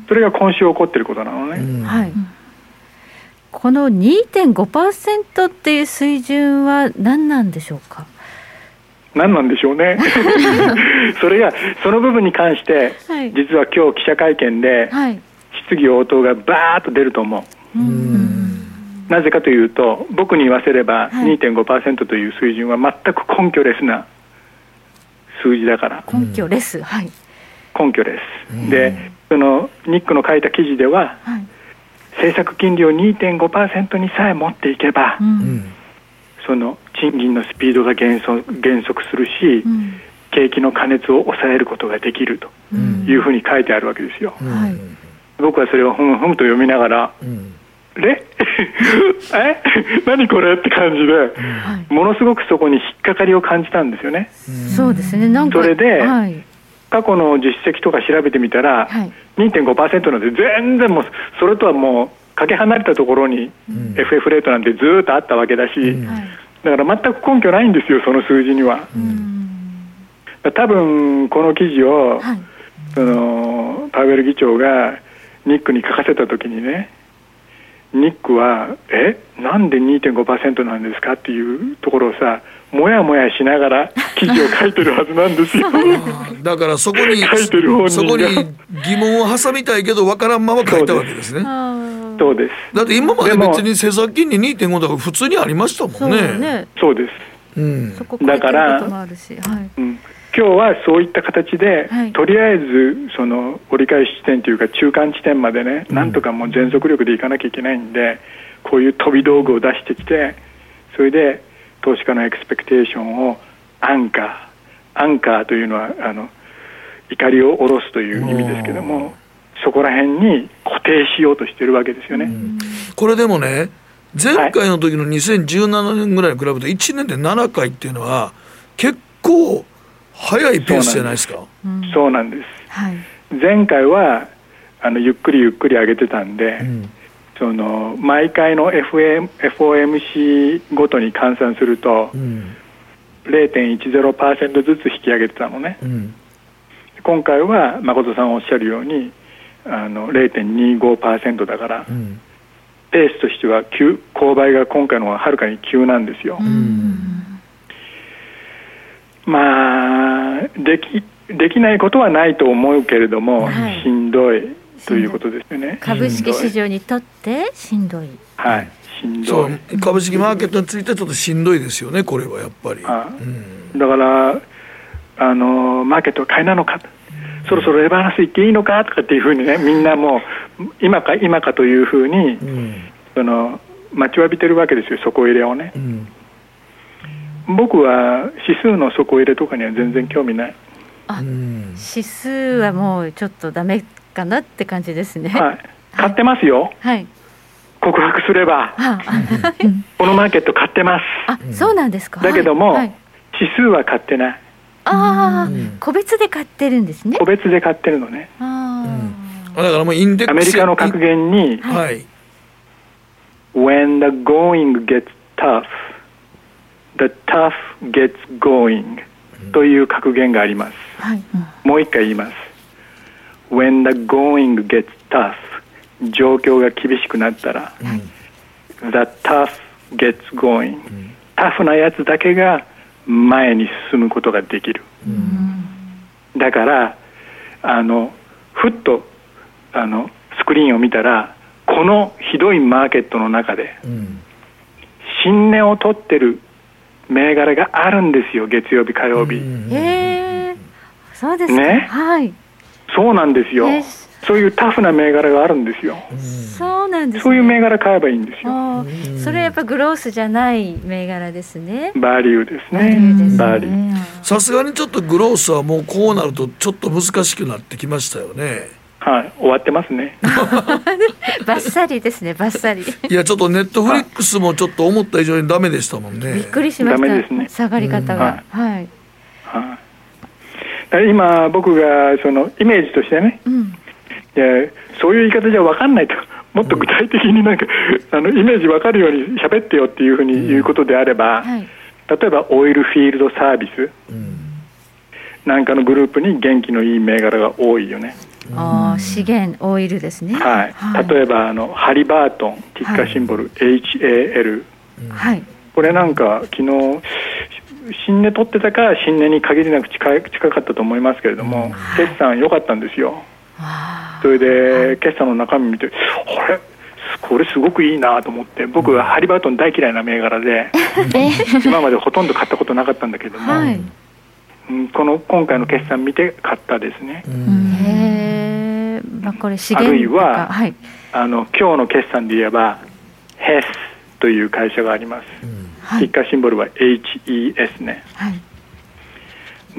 それが今週起こってることなのね、うんはい、この にてんごパーセント っていう水準は何なんでしょうか。 何なんでしょうねそれがその部分に関して、はい、実は今日記者会見で、はい、質疑応答がバーッと出ると思う。うーんなぜかというと僕に言わせれば、はい、にてんごパーセント という水準は全く根拠レスな数字だから。 根拠レス、はい、 根拠レスでそのニックの書いた記事では、はい、政策金利を にてんごパーセント にさえ持っていけば、うんその賃金のスピードが減速、減速するし、うん、景気の過熱を抑えることができるというふうに書いてあるわけですよ、うん、僕はそれをふむふむと読みながら、うん、ええ何これって感じで、うん、ものすごくそこに引っかかりを感じたんですよね、 うん、そうですねなんかそれで、はい、過去の実績とか調べてみたら、はい、にてんごパーセント なんて全然もうそれとはもうかけ離れたところに エフエフ レートなんてずっとあったわけだし、うん、だから全く根拠ないんですよその数字には、うん、多分この記事を、はい、そのパウエル議長がニックに書かせた時にねニックはえなんで にてんごパーセント なんですかっていうところをさもやもやしながら記事を書いてるはずなんですよだからそこに書いてる本人そこに疑問を挟みたいけど分からんまま書いたわけですね。 そうです。 だって今まで別に政策金利 にてんご だから普通にありましたもんね。 そうね。そうです、うん、 そこ書いてることもあるし、はいうん、今日はそういった形で、はい、とりあえずその折り返し地点というか中間地点までね、うん、なんとかもう全速力でいかなきゃいけないんでこういう飛び道具を出してきてそれで投資家のエクスペクテーションをアンカーアンカーというのはあの怒りを下ろすという意味ですけどもそこら辺に固定しようとしているわけですよね、うん、 これでもね前回の時のにせんじゅうななねんぐらいに比べていちねんでななかいっていうのは結構早いペースじゃないですか。 そうなんです、はい、前回はあのゆっくりゆっくり上げてたんで、うんその毎回の エフエム エフオーエムシー ごとに換算すると、うん、ゼロてんいちゼロパーセント ずつ引き上げてたのね、うん、今回は誠さんおっしゃるようにあの ゼロてんにじゅうごパーセント だから、うん、ペースとしては急勾配が今回の方がはるかに急なんですよ、うん、まあでき、できないことはないと思うけれども、はい、しんどいということですよね。 株式市場にとってしんどい。 はい、しんどい。 そう株式マーケットについてちょっとしんどいですよね。これはやっぱり。ああうん、だからあのマーケットは買いなのか、うん、そろそろレバーナスいっていいのかとかっていうふうにね、みんなもう今か今かというふうに、うん、その待ちわびてるわけですよ。底入れをね。うん、僕は指数の底入れとかには全然興味ない。 あ、うん、指数はもうちょっとダメかなって感じですね。 はい、買ってますよ、はい、告白すればこのマーケット買ってます。 あ、そうなんですか。 だけども、はい、指数は買ってない。 あ、うん、個別で買ってるんですね。 個別で買ってるのね。あ、 うん、だからもうインデックスアメリカの格言に、はい、When the going gets tough the tough gets going、うん、という格言があります、はいうん、もう一回言います。When the going gets tough 状況が厳しくなったら、うん、The tough gets going、うん、タフなやつだけが前に進むことができる、 うん、だからあのふっとあのスクリーンを見たらこのひどいマーケットの中で、うん、新値を取ってる銘柄があるんですよ、月曜日火曜日。 へー、そうですか、 ね、 はい、 そうなんですよ。そういうタフな銘柄があるんですよ。 そうなんですね。 そういう銘柄買えばいいんですよ。 それはやっぱグロースじゃない銘柄ですね。 バリューですね。バリュー。 さすがにちょっとグロースはもうこうなるとちょっと難しくなってきましたよね。 はい、終わってますね。 バッサリですね、バッサリ。 いやちょっとネットフリックスもちょっと思った以上にダメでしたもんね。 びっくりしました。 ダメですね、 下がり方が。はい。はいはい、今僕がそのイメージとしてね、うん、いやそういう言い方じゃ分かんないと、もっと具体的になんか、うん、あのイメージ分かるように喋ってよっていうふうに言うことであれば、うん、はい、例えばオイルフィールドサービス、うん、なんかのグループに元気のいい銘柄が多いよね。 あ、資源オイルですね。 はい。はい、例えばあのハリバートン、ティッカーシンボル、はい、エイチエーエル、はい、これなんか昨日新値取ってたか新値に限りなく近い近かったと思いますけれども、はい、決算良かったんですよ。それで決算の中身見て、あれこれすごくいいなと思って、僕はハリバートン大嫌いな銘柄で今までほとんど買ったことなかったんだけども、はい、この今回の決算見て買ったですね。 へー、まあ、これ資源あるいは、はい、あの今日の決算で言えばヘスという会社があります。はい、ティッカーシンボルは エイチイーエス ね。はい、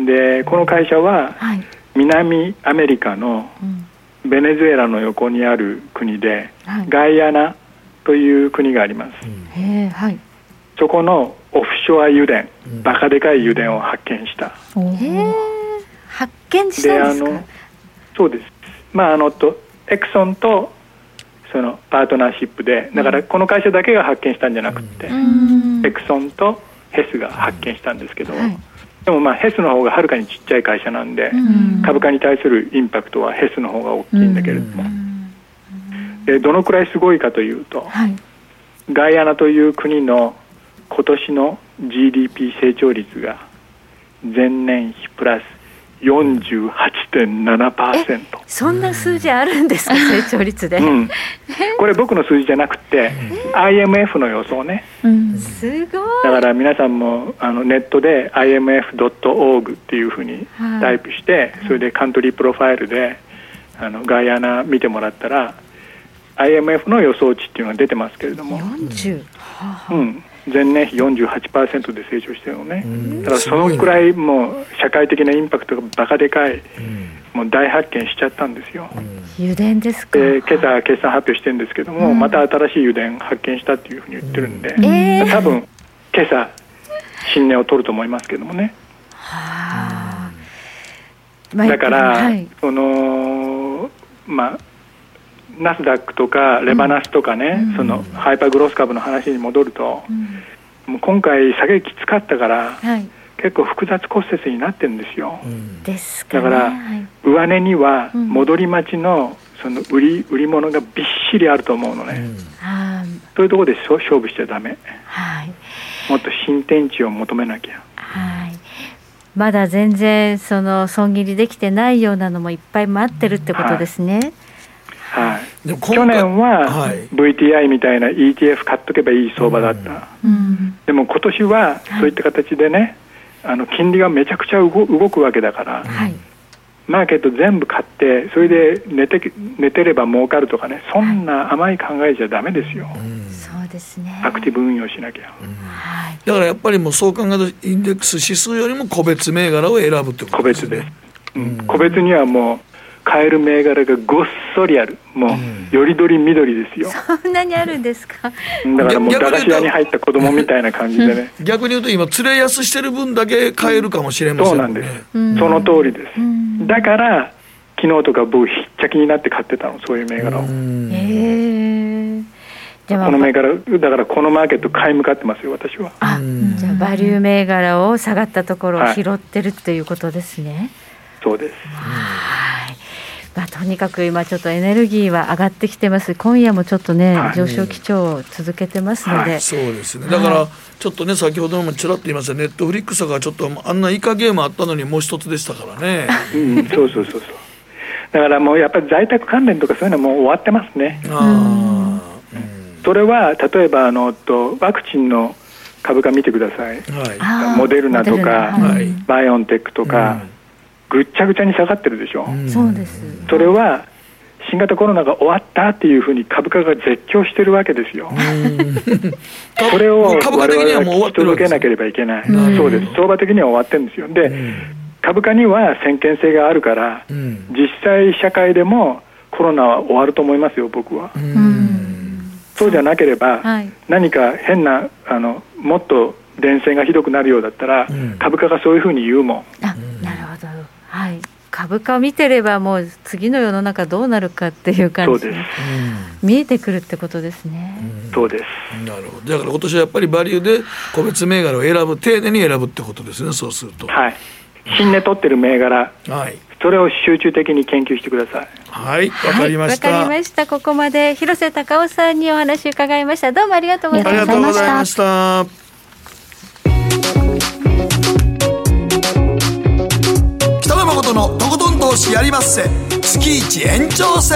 でこの会社は、はい、南アメリカのベネズエラの横にある国で、はい、ガイアナという国があります。うん、へー、はい、そこのオフショア油田、うん、バカでかい油田を発見した。 へー、発見したんですか。あのそうです。まああのとエクソンとそのパートナーシップで、だからこの会社だけが発見したんじゃなくて、うん、エクソンとヘスが発見したんですけど、はい、でもまあヘスの方がはるかにちっちゃい会社なんで、うん、株価に対するインパクトはヘスの方が大きいんだけれども、うん、でどのくらいすごいかというと、はい、ガイアナという国の今年の ジーディーピー 成長率が前年比プラス よんじゅうはちてんななパーセント。 そんな数字あるんですか、成長率で。うん、 これ僕の数字じゃなくて アイエムエフ の予想ね。 うん、すごい。 だから皆さんもあのネットで アイエムエフドットオージー っていうふうにタイプして、はい、それでカントリープロファイルであのガイアナ見てもらったら アイエムエフ の予想値っていうのが出てますけれども、よんじゅう、うん、前年比 よんじゅうはちパーセント で成長してるのね。だからそのくらいもう社会的なインパクトがバカでかい、もう大発見しちゃったんですよ。 油田ですか。 で今朝決算発表してるんですけども、うん、また新しい油田発見したっていうふうに言ってるんで、うん、えー、多分今朝新値を取ると思いますけどもね。はあ、だから、はい、そのまあナスダックとかレバナスとかね、うん、そのハイパーグロース株の話に戻ると、うん、もう今回下げきつかったから、はい、結構複雑骨折になってるんですよ。うん、ですかね。だから、はい、上値には戻り待ちのその売り売り物がびっしりあると思うのね。うん、そういうところで勝負しちゃダメ。はい、もっと新天地を求めなきゃ。 はい。まだ全然その損切りできてないようなのもいっぱい待ってるってことですね。はいはい、去年は ブイティーアイ みたいな イーティーエフ 買っとけばいい相場だった、うん、でも今年はそういった形でね、はい、あの金利がめちゃくちゃ動くわけだから、はい、マーケット全部買ってそれで寝て、寝てれば儲かるとかね、そんな甘い考えじゃダメですよ、うん、そうですね。アクティブ運用しなきゃ、うん、 はい、だからやっぱりもうそう考えるとインデックス指数よりも個別銘柄を選ぶってことですね。個別です、うん、個別にはもう買える銘柄がごっそりある。もうよりどり緑ですよ。 そんなにあるんですか。 だからもう駄菓子屋に入った子供みたいな感じでね。 逆に言うと今釣れ安してる分だけ買えるかもしれませんね。 そうなんです、うん、その通りです、うん、だから昨日とか僕ひっちゃきになって買ってたの、そういう銘柄を。へー。でもこの銘柄だからこのマーケット買い向かってますよ私は。 あ、じゃあバリュー銘柄を下がったところを拾ってるということですね。はい、 そうです。 はい。 まあ、とにかく今ちょっとエネルギーは上がってきてます。今夜もちょっとね、はい、上昇基調を続けてますので、はい、 そうですね。だからちょっとね、先ほどもちらっと言いましたネットフリックスがちょっとあんなイカゲームあったのにもう一つでしたからね、 うん、そうそうそうそう。だからもうやっぱり在宅関連とかそういうのはもう終わってますね。あ、うん、それは例えばあのとワクチンの株価見てください、はい、モデルナとか、はい、バイオンテックとか、うん、ぐっちゃぐちゃに下がってるでしょ、うん、 そうです。 それは新型コロナが終わったっていうふうに株価が絶叫してるわけですよ。それを我々は聞き届けなければいけない。そうです。相場的には終わってるんですよ。で、うん、株価には先見性があるから、うん、実際社会でもコロナは終わると思いますよ、僕は。うん、そうじゃなければ、はい、何か変なあのもっと伝染がひどくなるようだったら、うん、株価がそういうふうに言うもん。 あ、なるほど。はい。株価を見てればもう次の世の中どうなるかっていう感じで見えてくるってことですね。 うん、そうです。 なるほど。だから今年はやっぱりバリューで個別銘柄を選ぶ、丁寧に選ぶってことですね。そうすると、 はい、新値取ってる銘柄、はい、それを集中的に研究してください。 はい、わかりました。 わ、はい、かりました。ここまで広瀬隆夫さんにお話を伺いました。どうもありがとうございました。 ありがとうございました。北野誠のとことん投資やりまっせ。月一延長戦。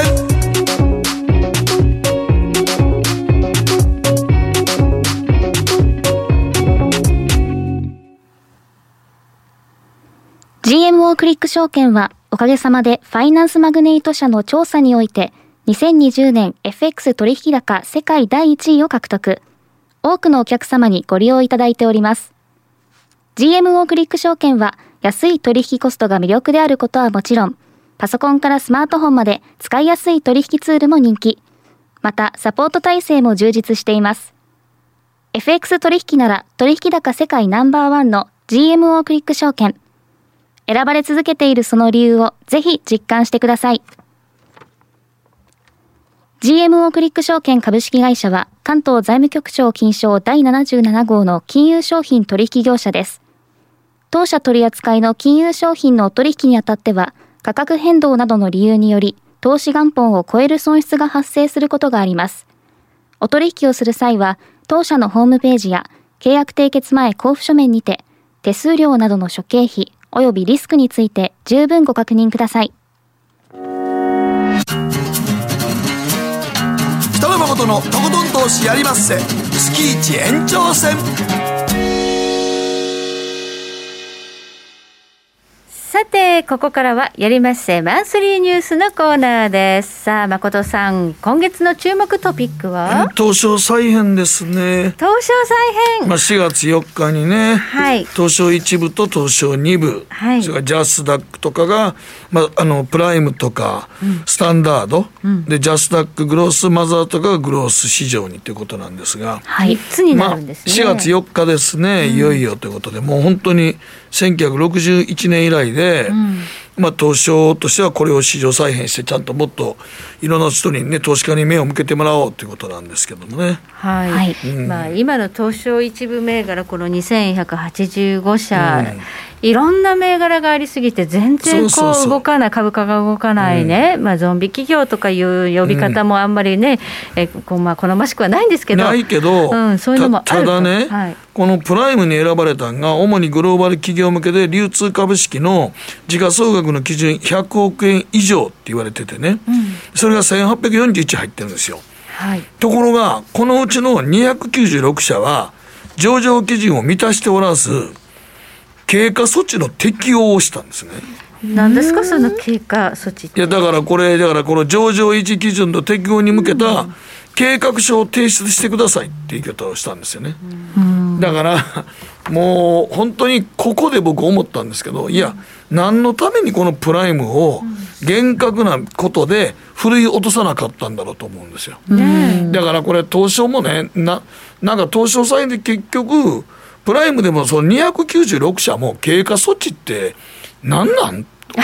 ジーエムオー クリック証券はおかげさまでファイナンスマグネイト社の調査においてにせんにじゅうねん エフエックス 取引高世界だいいちいを獲得。多くのお客様にご利用いただいております。ジーエムオー クリック証券は安い取引コストが魅力であることはもちろん、パソコンからスマートフォンまで使いやすい取引ツールも人気。またサポート体制も充実しています。エフエックス 取引なら取引高世界ナンバーワンの ジーエムオー クリック証券。選ばれ続けているその理由をぜひ実感してください。ジーエムオー クリック証券株式会社は関東財務局長金賞だいななじゅうなな号の金融商品取引業者です。当社取扱いの金融商品の取引にあたっては価格変動などの理由により投資元本を超える損失が発生することがあります。お取引をする際は当社のホームページや契約締結前交付書面にて手数料などの諸経費およびリスクについて十分ご確認ください。 北野誠のとことん投資やりまっせ。月一延長戦。 さてここからはやりまっせマンスリーニュースのコーナーです。さあ誠さん、今月の注目トピックは東証再編ですね。 東証再編、 まあ、しがつよっかにね、はい、東証いち部と東証に部、はい、それからジャスダックとかが、まあ、あのプライムとか、うん、スタンダード、うん、でジャスダックグロースマザーとかがグロース市場にということなんですが、 はい、みっつになるんですね。まあ、 しがつよっかですね、うん、いよいよということで、もう本当にせんきゅうひゃくろくじゅういちねん以来で、うん、まあ、東証としてはこれを市場再編してちゃんともっといろんな人にね投資家に目を向けてもらおうということなんですけどもね。 はい、はい、うん、まあ、今の東証一部銘柄このにせんひゃくはちじゅうごしゃ、うん、いろんな銘柄がありすぎて全然こう動かない、株価が動かないね、うん、まあ、ゾンビ企業とかいう呼び方もあんまりね、うん、えこうまあ好ましくはないんですけど、 ないけど、うん、そういうのもある。 た, ただね、はい、このプライムに選ばれたのが主にグローバル企業向けで流通株式の時価総額の基準ひゃくおくえん以上って言われててね、うん、それがせんはっぴゃくよんじゅういち入ってるんですよ。はい、ところがこのうちのにひゃくきゅうじゅうろくしゃは上場基準を満たしておらず経過措置の適用をしたんですね。 何ですかその経過措置って。 いやだからこれだからこの上場維持基準の適用に向けた計画書を提出してくださいって言い方をしたんですよね。だからもう本当にここで僕思ったんですけど、いや何のためにこのプライムを厳格なことで振るい落とさなかったんだろうと思うんですよ。だからこれ東証もね な, なんか東証債で結局プライムでもそのにひゃくきゅうじゅうろくしゃも経過措置って何なんと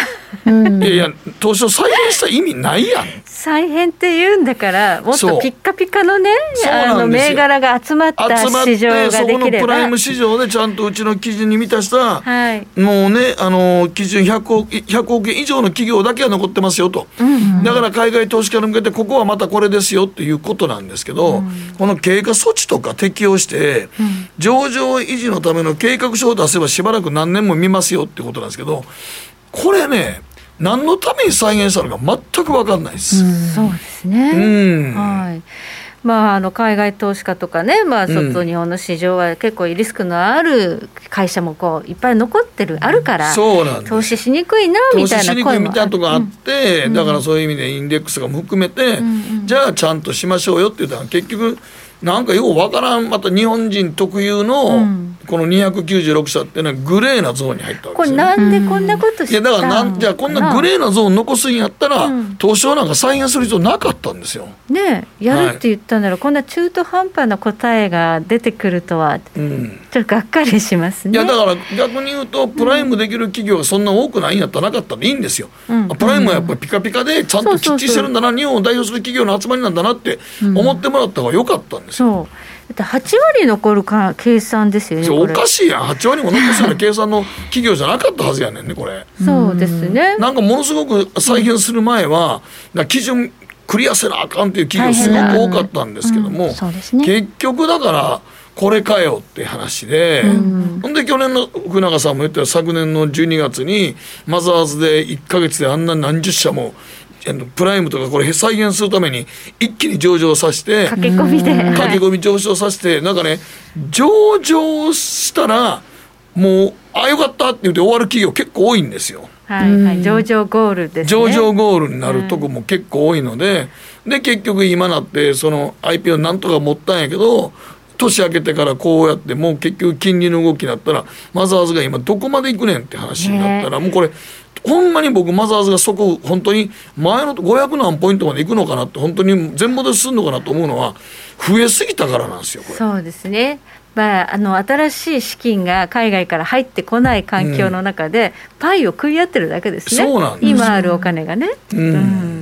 うん、いやいや東証再編した意味ないやん。 再編って言うんだからもっとピッカピカのねあの銘柄が集まった市場ができれば、 そこのプライム市場でちゃんとうちの基準に満たした、はい、もうねあの基準ひゃくおくえん以上の企業だけは残ってますよと、うんうん、だから海外投資家に向けてここはまたこれですよっていうことなんですけど、うん、この経過措置とか適用して、うん、上場維持のための計画書を出せばしばらく何年も見ますよってことなんですけど、これね何のために再現したのか全く分かんないです、 うん、そうですね、うんはいまあ、あの海外投資家とかね、まあ、外日本の市場は結構リスクのある会社もこういっぱい残ってるあるから、 そうなんです、 投資しにくいなみたいな声も投資しにくいみたいなとこあって、うん、だからそういう意味でインデックスが含めて、うん、じゃあちゃんとしましょうよって言ったら結局なんかようわからんまた日本人特有の、うん、このにひゃくきゅうじゅうろく社っていうのはグレーなゾーンに入ったわけですよ、ね、 これなんでこんなことしたのかな。 いやだからなんじゃあこんなグレーなゾーン残すんやったら、うん、東証なんか再現する必要なかったんですよねえやるって言ったなら、はい、こんな中途半端な答えが出てくるとは、うん、ちょっとがっかりしますね。 いやだから逆に言うとプライムできる企業がそんな多くないんやったらなかったらいいんですよ、うん、プライムはやっぱりピカピカでちゃんときっちりしてるんだな、日本を代表する企業の集まりなんだなって思ってもらった方が良かったんですよ、 そうはち割残るか計算ですよね。 おかしいやん、はち割も残すような計算の企業じゃなかったはずやねんねこれ。 そうですね。 なんかものすごく再現する前は基準クリアせなあかんっていう企業すごく多かったんですけども、うんそうですね、結局だからこれかよって話で、うん、ほんで去年の福永さんも言ったよ昨年のじゅうにがつにマザーズでいっかげつであんな何十社もプライムとかこれ再現するために一気に上場させて駆け込みで駆け込み上昇させてなんかね上場したらもうあよかったって言って終わる企業結構多いんですよ。 はいはい、上場ゴールですね。 上場ゴールになるとこも結構多いので、で結局今なってその アイピーオー なんとか持ったんやけど年明けてからこうやってもう結局金利の動きになったらマザーズが今どこまで行くねんって話になったら、もうこれほんまに僕マザーズがそこ本当に前のごひゃく何ポイントまで行くのかなって本当に全部で進むのかなと思うのは増えすぎたからなんですよこれ。 そうですね、まあ、あの新しい資金が海外から入ってこない環境の中で、うん、パイを食い合ってるだけですね。 そうなんです。 今あるお金がね、 うんうん、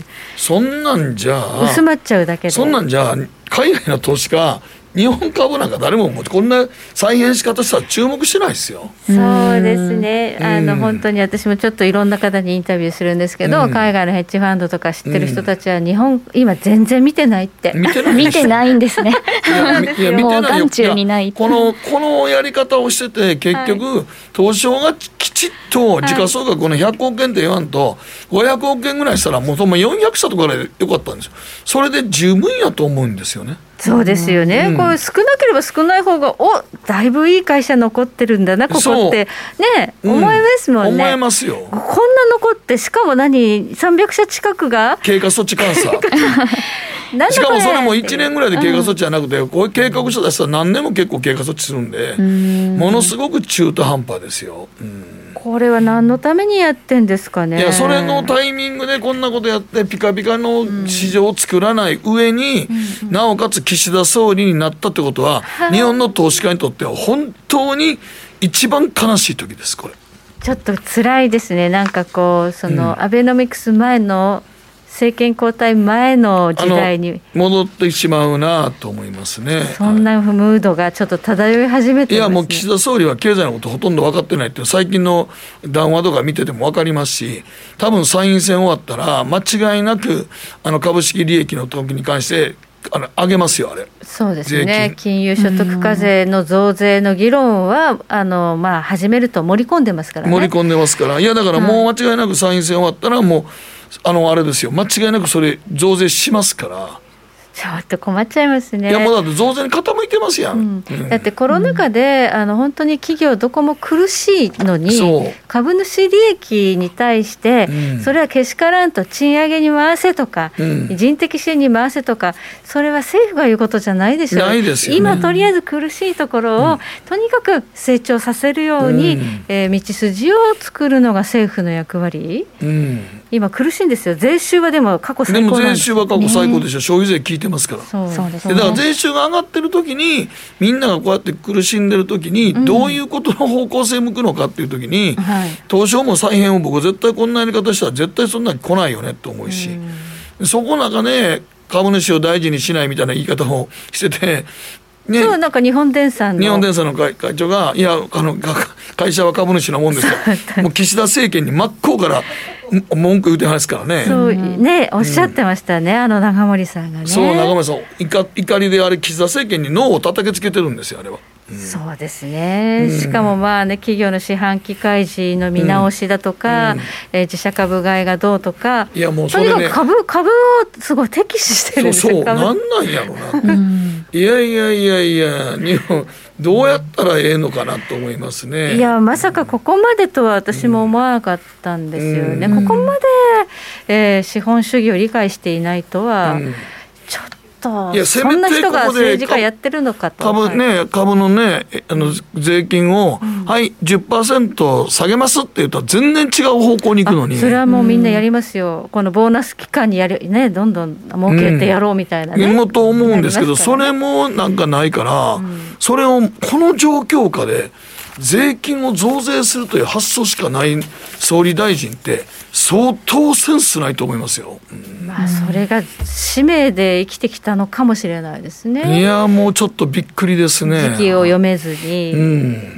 そんなんじゃあ薄まっちゃうだけで、 そんなんじゃあ海外の投資家日本株なんか誰ももうこんな再現し方したら注目してないですよ。 そうですね、あの本当に私もちょっといろんな方にインタビューするんですけど、うん、海外のヘッジファンドとか知ってる人たちは日本、うん、今全然見てないって見てない見てないんですね。 いや見てないよ。 もう眼中にない。 このこのやり方をしてて結局、はい、東証がきちっと時価総額のひゃくおくえんって言わんとごひゃくおくえんぐらいしたらもうほんまよんひゃく社とかでよかったんですよ。それで十分やと思うんですよね。 そうですよね、うん、これ少なければ少ない方がおだいぶいい会社残ってるんだなここってね、うん、思いますもんね。 思えますよ。 こんな残ってしかも何さんびゃく社近くが経過措置監査しかもそれもいちねんぐらいで経過措置じゃなくて、うん、こういう計画書出したら何年も結構経過措置するんで、うん、ものすごく中途半端ですよ、うん、 これは何のためにやってんですかね。 いやそれのタイミングでこんなことやってピカピカの市場を作らない上に、うん、なおかつ岸田総理になったってことは、うん、日本の投資家にとっては本当に一番悲しい時ですこれ。 ちょっと辛いですね。なんかこうその、うん、アベノミクス前の政権交代前の時代に戻ってしまうなと思いますね。 そんなムードがちょっと漂い始めてますね。 いやもう岸田総理は経済のことほとんど分かってないって最近の談話とか見てても分かりますし、多分参院選終わったら間違いなくあの株式利益の時に関してあの上げますよあれ。 そうですね、金融所得課税の増税の議論はあの、まあ、始めると盛り込んでますからね。 盛り込んでますから。いやだからもう間違いなく参院選終わったらもうあのあれですよ間違いなくそれ増税しますから。 ちょっと困っちゃいますね。 いやもうだって増税に傾いてますやん、うんうん、だってコロナ禍で、うん、あの本当に企業どこも苦しいのに株主利益に対して、うん、それはけしからんと賃上げに回せとか、うん、人的支援に回せとかそれは政府が言うことじゃないでしょう。 ないですよね。 今とりあえず苦しいところを、うん、とにかく成長させるように、うんえー、道筋を作るのが政府の役割、うん、今苦しいんですよ。税収はでも過去最高なんです。 でも税収は過去最高でしょ、ね、消費税切ってますから。 そうですね。だから税収が上がってる時にみんながこうやって苦しんでる時にどういうことの方向性向くのかっていう時に、うんはい、東証も再編を僕絶対こんなやり方したら絶対そんなに来ないよねと思うし、うん、そこの中で株主を大事にしないみたいな言い方をしてて、 ね、そうなんか日本電産の日本電産の 会, 会長がいやあの会社は株主のもんですよもう岸田政権に真っ向から文句言うてないですからね。 そうね、おっしゃってましたね、うん、あの長森さんがね。 そう長森さん怒, 怒りであれ岸田政権に脳を叩きつけてるんですよあれは。 うん、そうですね、うん、しかもまあね企業の四半期開示の見直しだとか、うんえー、自社株買いがどうとか、 いやもうそれ、ね、 とにかく 株, 株をすごい敵視してるんですよ。 そうそうなんなんやろな、うん、いやいやいやいや日本どうやったらええのかなと思いますね。 いやまさかここまでとは私も思わなかったんですよね、うん、ここまで、えー、資本主義を理解していないとは、うん、ちょっといやそんな人が政治家やってるのかと。 株、ね、株のねあの税金を、うん、はい じゅっパーセント 下げますって言ったら全然違う方向に行くのに。 それはもうみんなやりますよ、うん、このボーナス期間にやる、ね、どんどん儲けてやろうみたいなね、 うん、と思うんですけど、ね、それもなんかないから、うん、それをこの状況下で税金を増税するという発想しかない総理大臣って相当センスないと思いますよ、 うん、まあそれが使命で生きてきたのかもしれないですね。 いやもうちょっとびっくりですね。 時期を読めずに、うん、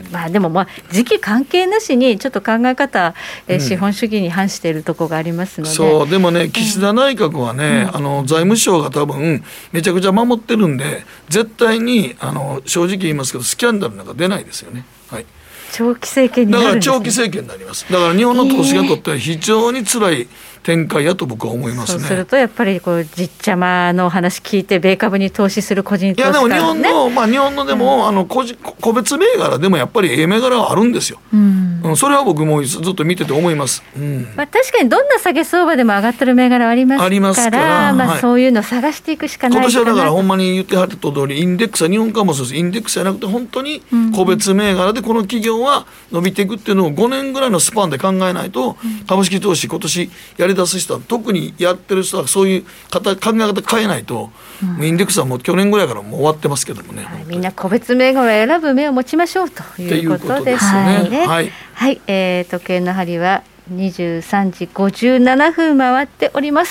まあでもまあ時期関係なしにちょっと考え方、えー、資本主義に反しているところがありますので、うん、 そうでもね岸田内閣はね、うん、あの財務省が多分めちゃくちゃ守ってるんで絶対にあの正直言いますけどスキャンダルなんか出ないですよね。はい、 長期政権になるんですね。 だから長期政権になります。だから日本の投資家にとっては非常に辛い展開やと僕は思いますね。 そうするとやっぱりこうじっちゃまの話聞いて米株に投資する個人投資家、ね、 いやでも日本の、まあ、日本のでも、うん、あの個人個別銘柄でもやっぱりええ銘柄はあるんですよ、うんうん、それは僕もずっと見てて思います、うんまあ、確かにどんな下げ相場でも上がってる銘柄はありますから、ありますから、まあ、そういうのを探していくしかないかな。 今年はだからほんまに言ってはった通りインデックスは日本株もそうです。インデックスじゃなくて本当に個別銘柄でこの企業は伸びていくっていうのをごねんぐらいのスパンで考えないと、株式投資今年やり出す人は特にやってる人はそういう方考え方変えないと、うん、インデックスはもう去年ぐらいからもう終わってますけどもね、 はい、みんな個別銘柄を選ぶ目を持ちましょうということですね。はい、はいはいえー、時計の針はにじゅうさんじごじゅうななふん回っております。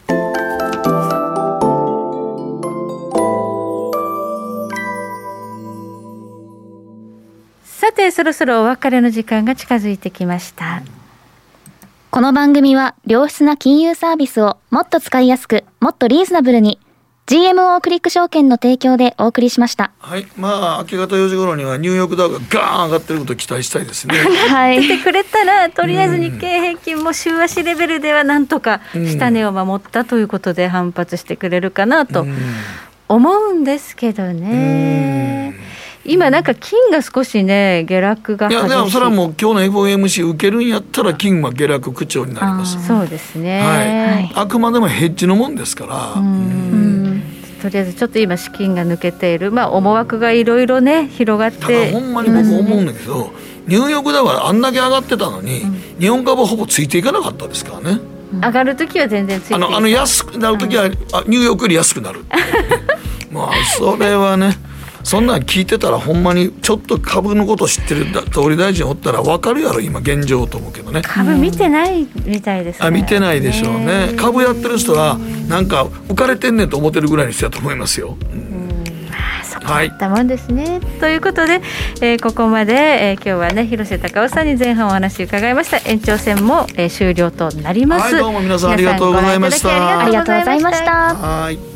さてそろそろお別れの時間が近づいてきました。 この番組は良質な金融サービスをもっと使いやすくもっとリーズナブルに ジーエムオー クリック証券の提供でお送りしました。 はい、まあ明け方よじ頃にはニューヨークダウがガーン上がってることを期待したいですね。 はい、出てくれたらとりあえず日経平均も週足レベルではなんとか下値を守ったということで反発してくれるかなと思うんですけどね。今なんか金が少しね下落が激しい。 いやでもそれはもう今日の エフオーエムシー 受けるんやったら金は下落口調になります。 そうですね、 はい、あくまでもヘッジのもんですから。うんうんとりあえずちょっと今資金が抜けている、まあ、思惑がいろいろね広がってほんまに僕思うんだけど、うん、ニューヨークダウはあんだけ上がってたのに、うん、日本株はほぼついていかなかったですからね。 上がるときは全然ついていかない。 あの、あの安くなるときは、うん、ニューヨークより安くなるまあそれはねそんなん聞いてたらほんまにちょっと株のこと知ってる総理大臣おったら分かるやろ今現状と思うけどね。 株見てないみたいですね。 あ見てないでしょうね。株やってる人はなんか浮かれてんねんと思ってるぐらいにしてたと思いますよ、うん、 あそこだったもんですね、はい、ということで、えー、ここまで、えー、今日はね広瀬隆夫さんに前半お話伺いました。延長戦も、えー、終了となります。 はいどうも皆さんありがとうございました。 ありがとうございました。 はい。